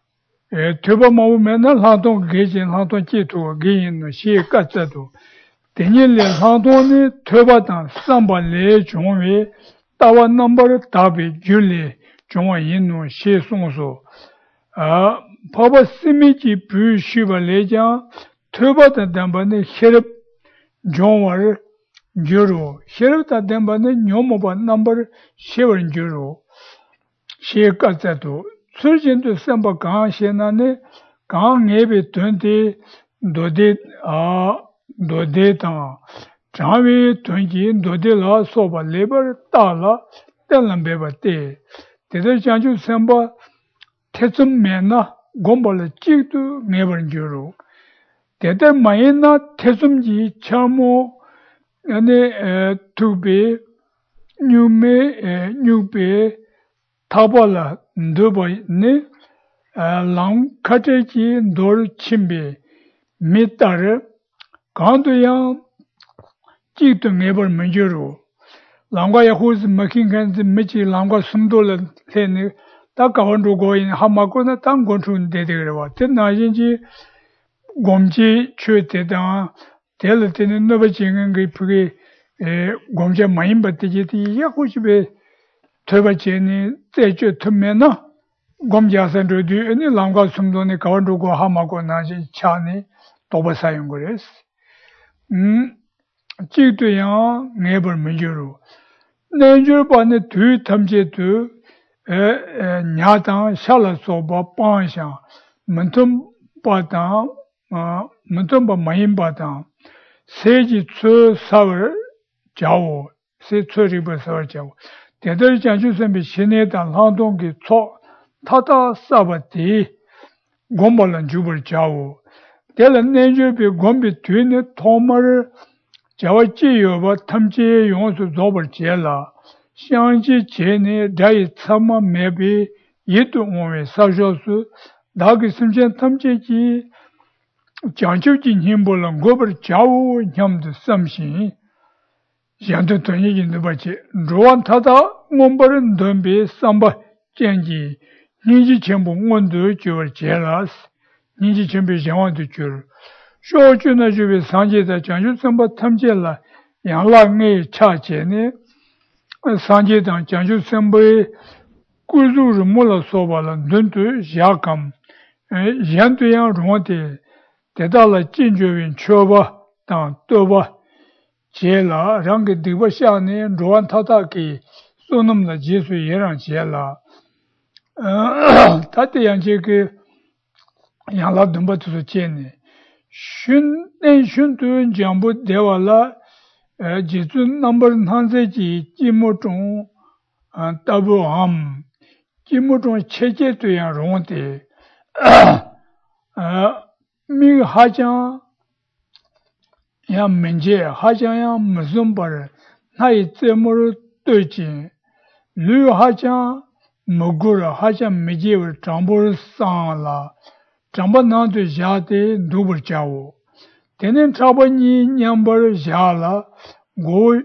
推把马后面那朗动给人朗动接触给人弄些个这都， Tenile Santoni, Tobatan, Samba Le, Jongwe, Tawa number Tabi, Julie, Jongwa Yinu, She Songso. Papa Simiji, Pu Shiva Leja, Tobatan Dambane, Herb, Jongwar, Juru, Herb Dambane, Nyomoba number, Shiva Juru, She Katatu, Surgeon to Samba Gan, Shenane, Gan Nebe 20, Dode tang, Chanvi 20, Dode la soba labor, Tala, Telambeba te. Teta Chanchu Samba, Tetsum Mena, Gombala Chiktu, Never Juru. Teta Maina, Tetsumji, Chamo, Ane Tube, Nyupe, Tabala, Nduba, Ne, Lang Kateji, Dor Chimbe, Mitare, Kandoyan, Chikto Never Majuru. Langa Yahoo's making hands Michi Langa Sumdola Tene, Takawandu go in Hamakona Tango to Dedeva. Tenajinji, Gomji, Chutedan, Teletin, Novacing and Gipri, Gomja Maimba Tijiti, Yahushbe, Tevacheni, Teju Tumena, Gomja Sandro, any Langa Sumdoni, Kawandu go Hamakona, Chani, Tobasayangores. Chikto yang neighbor Majuru. Nature Pane Tu Tamje Tu Nyatang Shala Soba Pansha Mentum Patang Mentumba Mahim Patang Seji Tsu Savar Jao Se Tsu Riba Savar Jao. Tedar Janju Sembi Shineta Landong Ki Tso Tata Sabati Gombalan Jubal Jao. Tela Nature Be Gombi Twin Tomar Jawachi Yoba Tamchi Yonsu Zobar Jela, Xiangji Jene, Dai Tsama Mebi, Yitu Onwe Sajosu, Dagi Simchen Tamchi, Janchuji Nimbolan Gobar Jao, Nyamdu Samshin, Yandu Tony in the Bachi, Rowan Tata, Mombaran Dumbi, Samba Genji, Niji Chembo Wondu, Jur Jelas, Niji Chembi Jawandu Jur. Shojuna Jubi Sanjita Janju Samba Tamjela, Yang Nge Cha Jene, Sanjita Janju Samba Kuzu Mula Sobala, Duntu, Yakam, Yantu Yang Ronte, Tedala Jinjuin Choba, Dan Toba, Jela, Rangi Dibashani, Rowan Tataki, Sunum la Jesu Yeran Jela, Tati Yanjiki, Yang La Dumba to the Jene. Shun Tu Jambu Dewala, Jitun number Hanseji, Jimoton, Tabu Ham, Jimoton Cheche to Yan Ronte, Mi Hajan Yan Menje, Hajan Yan Mazumbar, Nai Zemur Dojin, Lu Hajan Mogura, Hajan Mejever, Jambur Sangla. Jamba Nandu Jate Dubur Jao. Tenen Trabani Nyambar Jala, Go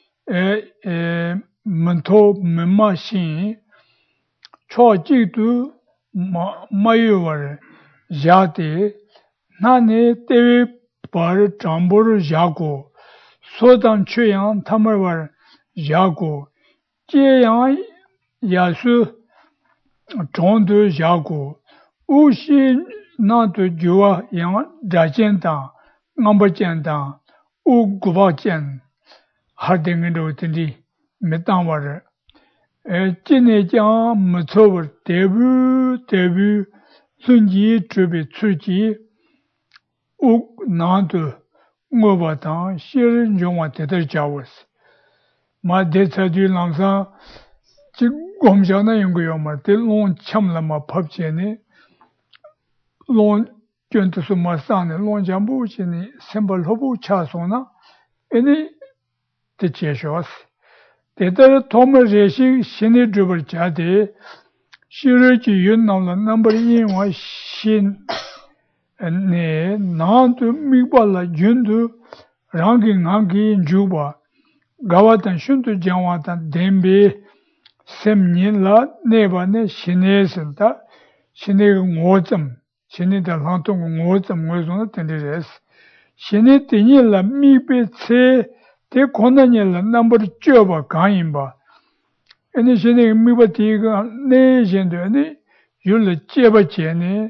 Manto Memashin, Cho Jitu Mayuvar Jate, Nane Tevi Par Jambur Jago, Sodan Chuyan Tamarvar Jago, Jian Yasu Jondu Jago, Ushi Nantu Jua Yang Dajenta, Number Jenta, U Gubajan, Hardingado Tindi, Metanwater. Jinejan Matover, Debu, Sunji, Trubi, Tsuji, U Nantu, Ngobatan, Shirin Joma Tether Jawas. Ma Deta du Langsa, Gomjana Yunguyoma, the long Chamlama Pubjeni. Long Juntus Masana, Long Jambuchini, Symbol Hobu Chasona, any the Cheshos. The other Thomas Reshi, Shini Drubber Jade, Shiriji Yunam, number in was Shin, and Ne, Nantu Mibala Jundu, Ranking Hangi in Juba, Gawatan Shuntu Jawatan, Dembe, Semnila, Nevane, Shinesenta, Shine Ngozam. Shini da Lantung Ngozam Ngozona Tenderes, 现在第二了米被车在困难年了那么的脚吧感应吧你现在米把第一个那现在呢有了结吧结呢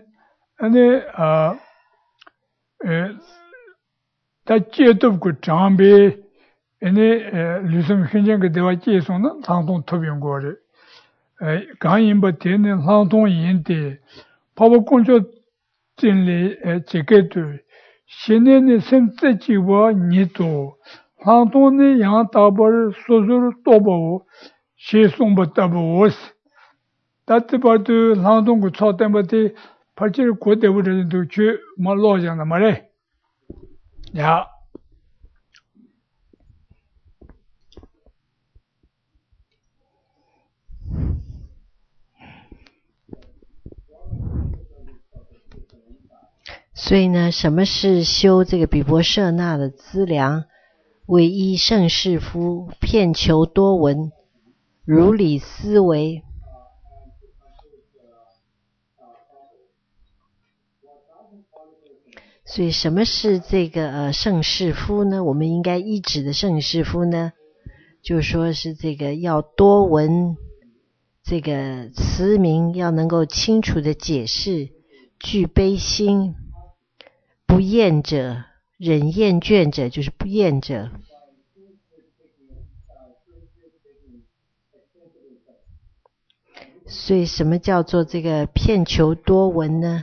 他接到个长辈旅生现在个对话接送呢当中特别过的感应吧天呢当中引的把我工作真理这个对现在呢现在几个你做当中呢让大把说说多把我先送不大把我是但这把的当中个操蛋把的把这个国的我这都去没落下了嘛嘞呀所以呢，什么是修这个比波舍那的资粮？为依圣士夫，遍求多闻，如理思维。所以什么是这个圣士夫呢？我们应该依指的圣士夫呢，就说是这个要多闻这个词名，要能够清楚的解释，具悲心。不厌者，忍厌倦者，就是不厌者。所以什么叫做这个遍求多闻呢？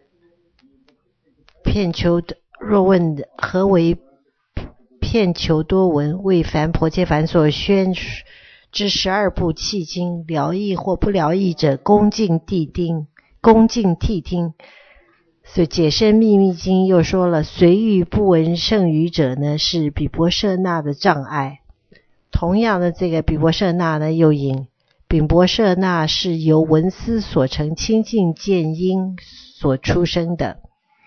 遍求若问何为遍求多闻？为凡婆伽梵所宣之12部契经，了义或不了义者，恭敬谛听。所以解深秘密经又说了，随欲不闻圣语者呢，是比波舍那的障碍。同样的，这个比波舍那呢，又引比波舍那是由闻思所成清净见因所出生的。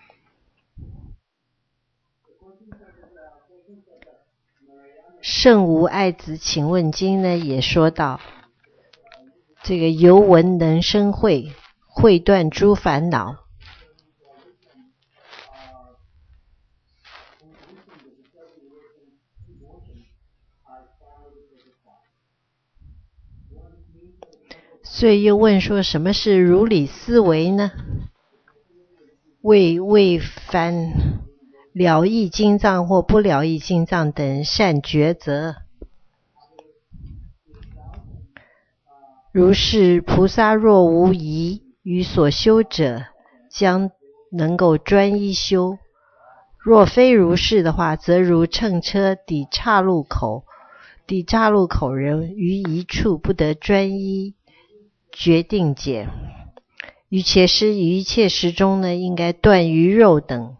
圣无爱子请问经呢，也说到这个由闻能生慧，慧断诸烦恼。所以又问说，什么是如理思维呢？为凡了义经藏或不了义经藏等善抉择。如是菩萨若无疑于所修者，将能够专一修。若非如是的话，则如乘车抵岔路口人于一处不得专一决定解。于且师于一切时中呢，应该断鱼肉等，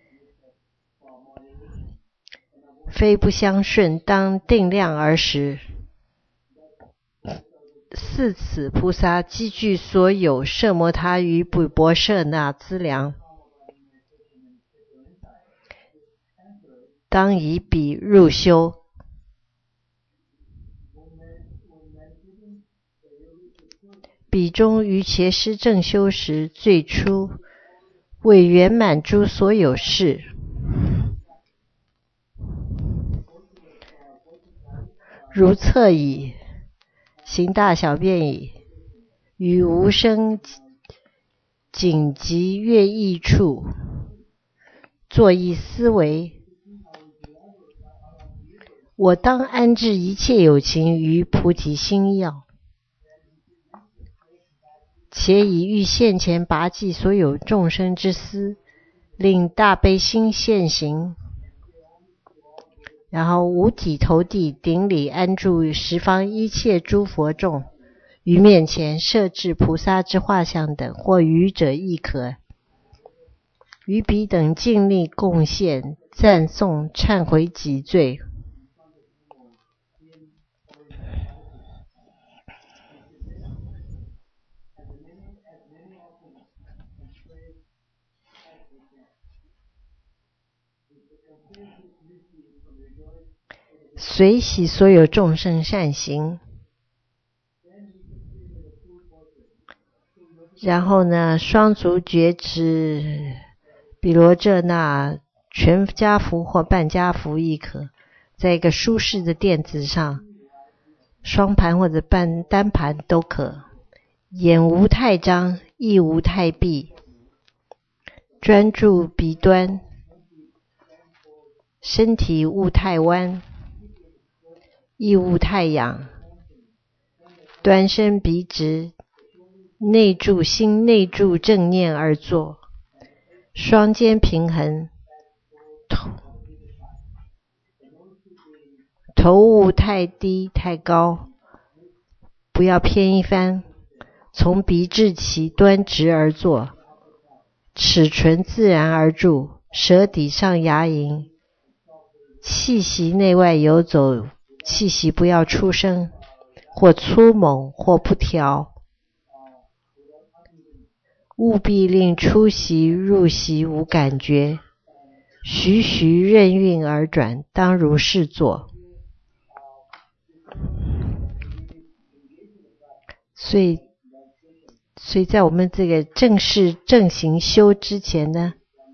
非不相顺，当定量而食。四此菩萨积聚所有摄摩他于比波舍那资粮，当以彼入修。彼中于伽师正修时，最初为圆满诸所有事，如侧椅、行大小便椅，于无生紧急乐意处，作意思维。我当安置一切有情于菩提心要，且以欲现前拔济所有众生之思，令大悲心现行。然后五体投地，顶礼安住十方一切诸佛众，于面前设置菩萨之画像等，或愚者亦可。于彼等尽力贡献、赞颂、忏悔己罪。随喜所有众生善行。然后呢，双足觉知毗罗遮那全家福或半家福亦可，在一个舒适的垫子上，双盘或者单盘都可。眼无太张，亦无太闭，专注鼻端，身体勿太弯，亦勿太仰，端身鼻直，内住心，内住正念而坐，双肩平衡，头勿太低太高，不要偏一番，从鼻至其端直而坐，齿唇自然而住，舌抵上牙龈，气息内外游走，气息不要出声，或粗猛或不调，务必令出息入息无感觉，徐徐任运而转，当如是做。所以在我们这个正式正行修之前呢，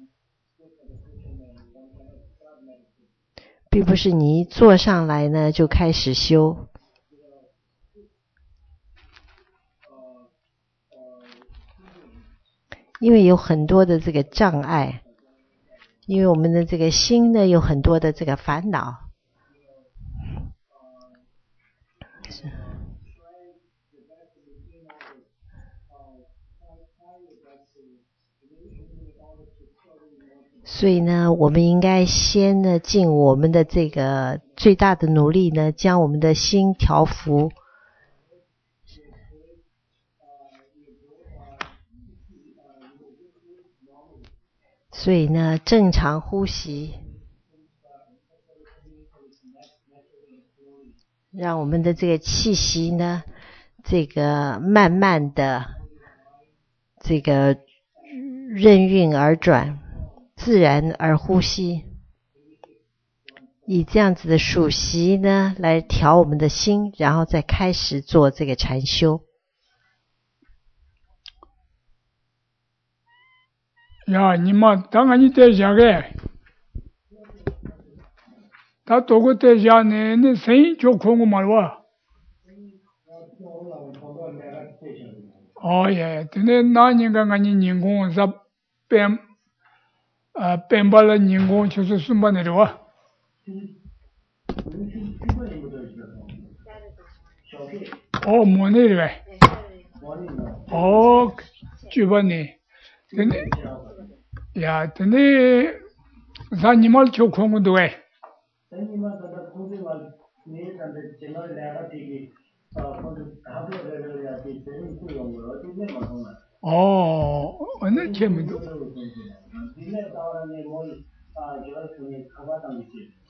并不是你一坐上来呢就开始修，因为有很多的这个障碍，因为我们的这个心呢有很多的这个烦恼，所以呢，我们应该先呢尽我们的这个最大的努力呢，将我们的心调伏。所以呢，正常呼吸，让我们的这个气息呢，这个慢慢的这个任运而转，自然而呼吸，以这样子的数息呢来调我们的心，然后再开始做这个禅修。 야, 니마 당연히 대자게. 다 도고 대자네, 네 생이 좋고 말와. 예, 근데 나니가 아니 인공 삽 뱀발라 인공 쳐서 숨바 내려와. 뭐 내려와. 주변에. 근데 야, 근데 사님을 좋고 것도 해. 어느 재미도.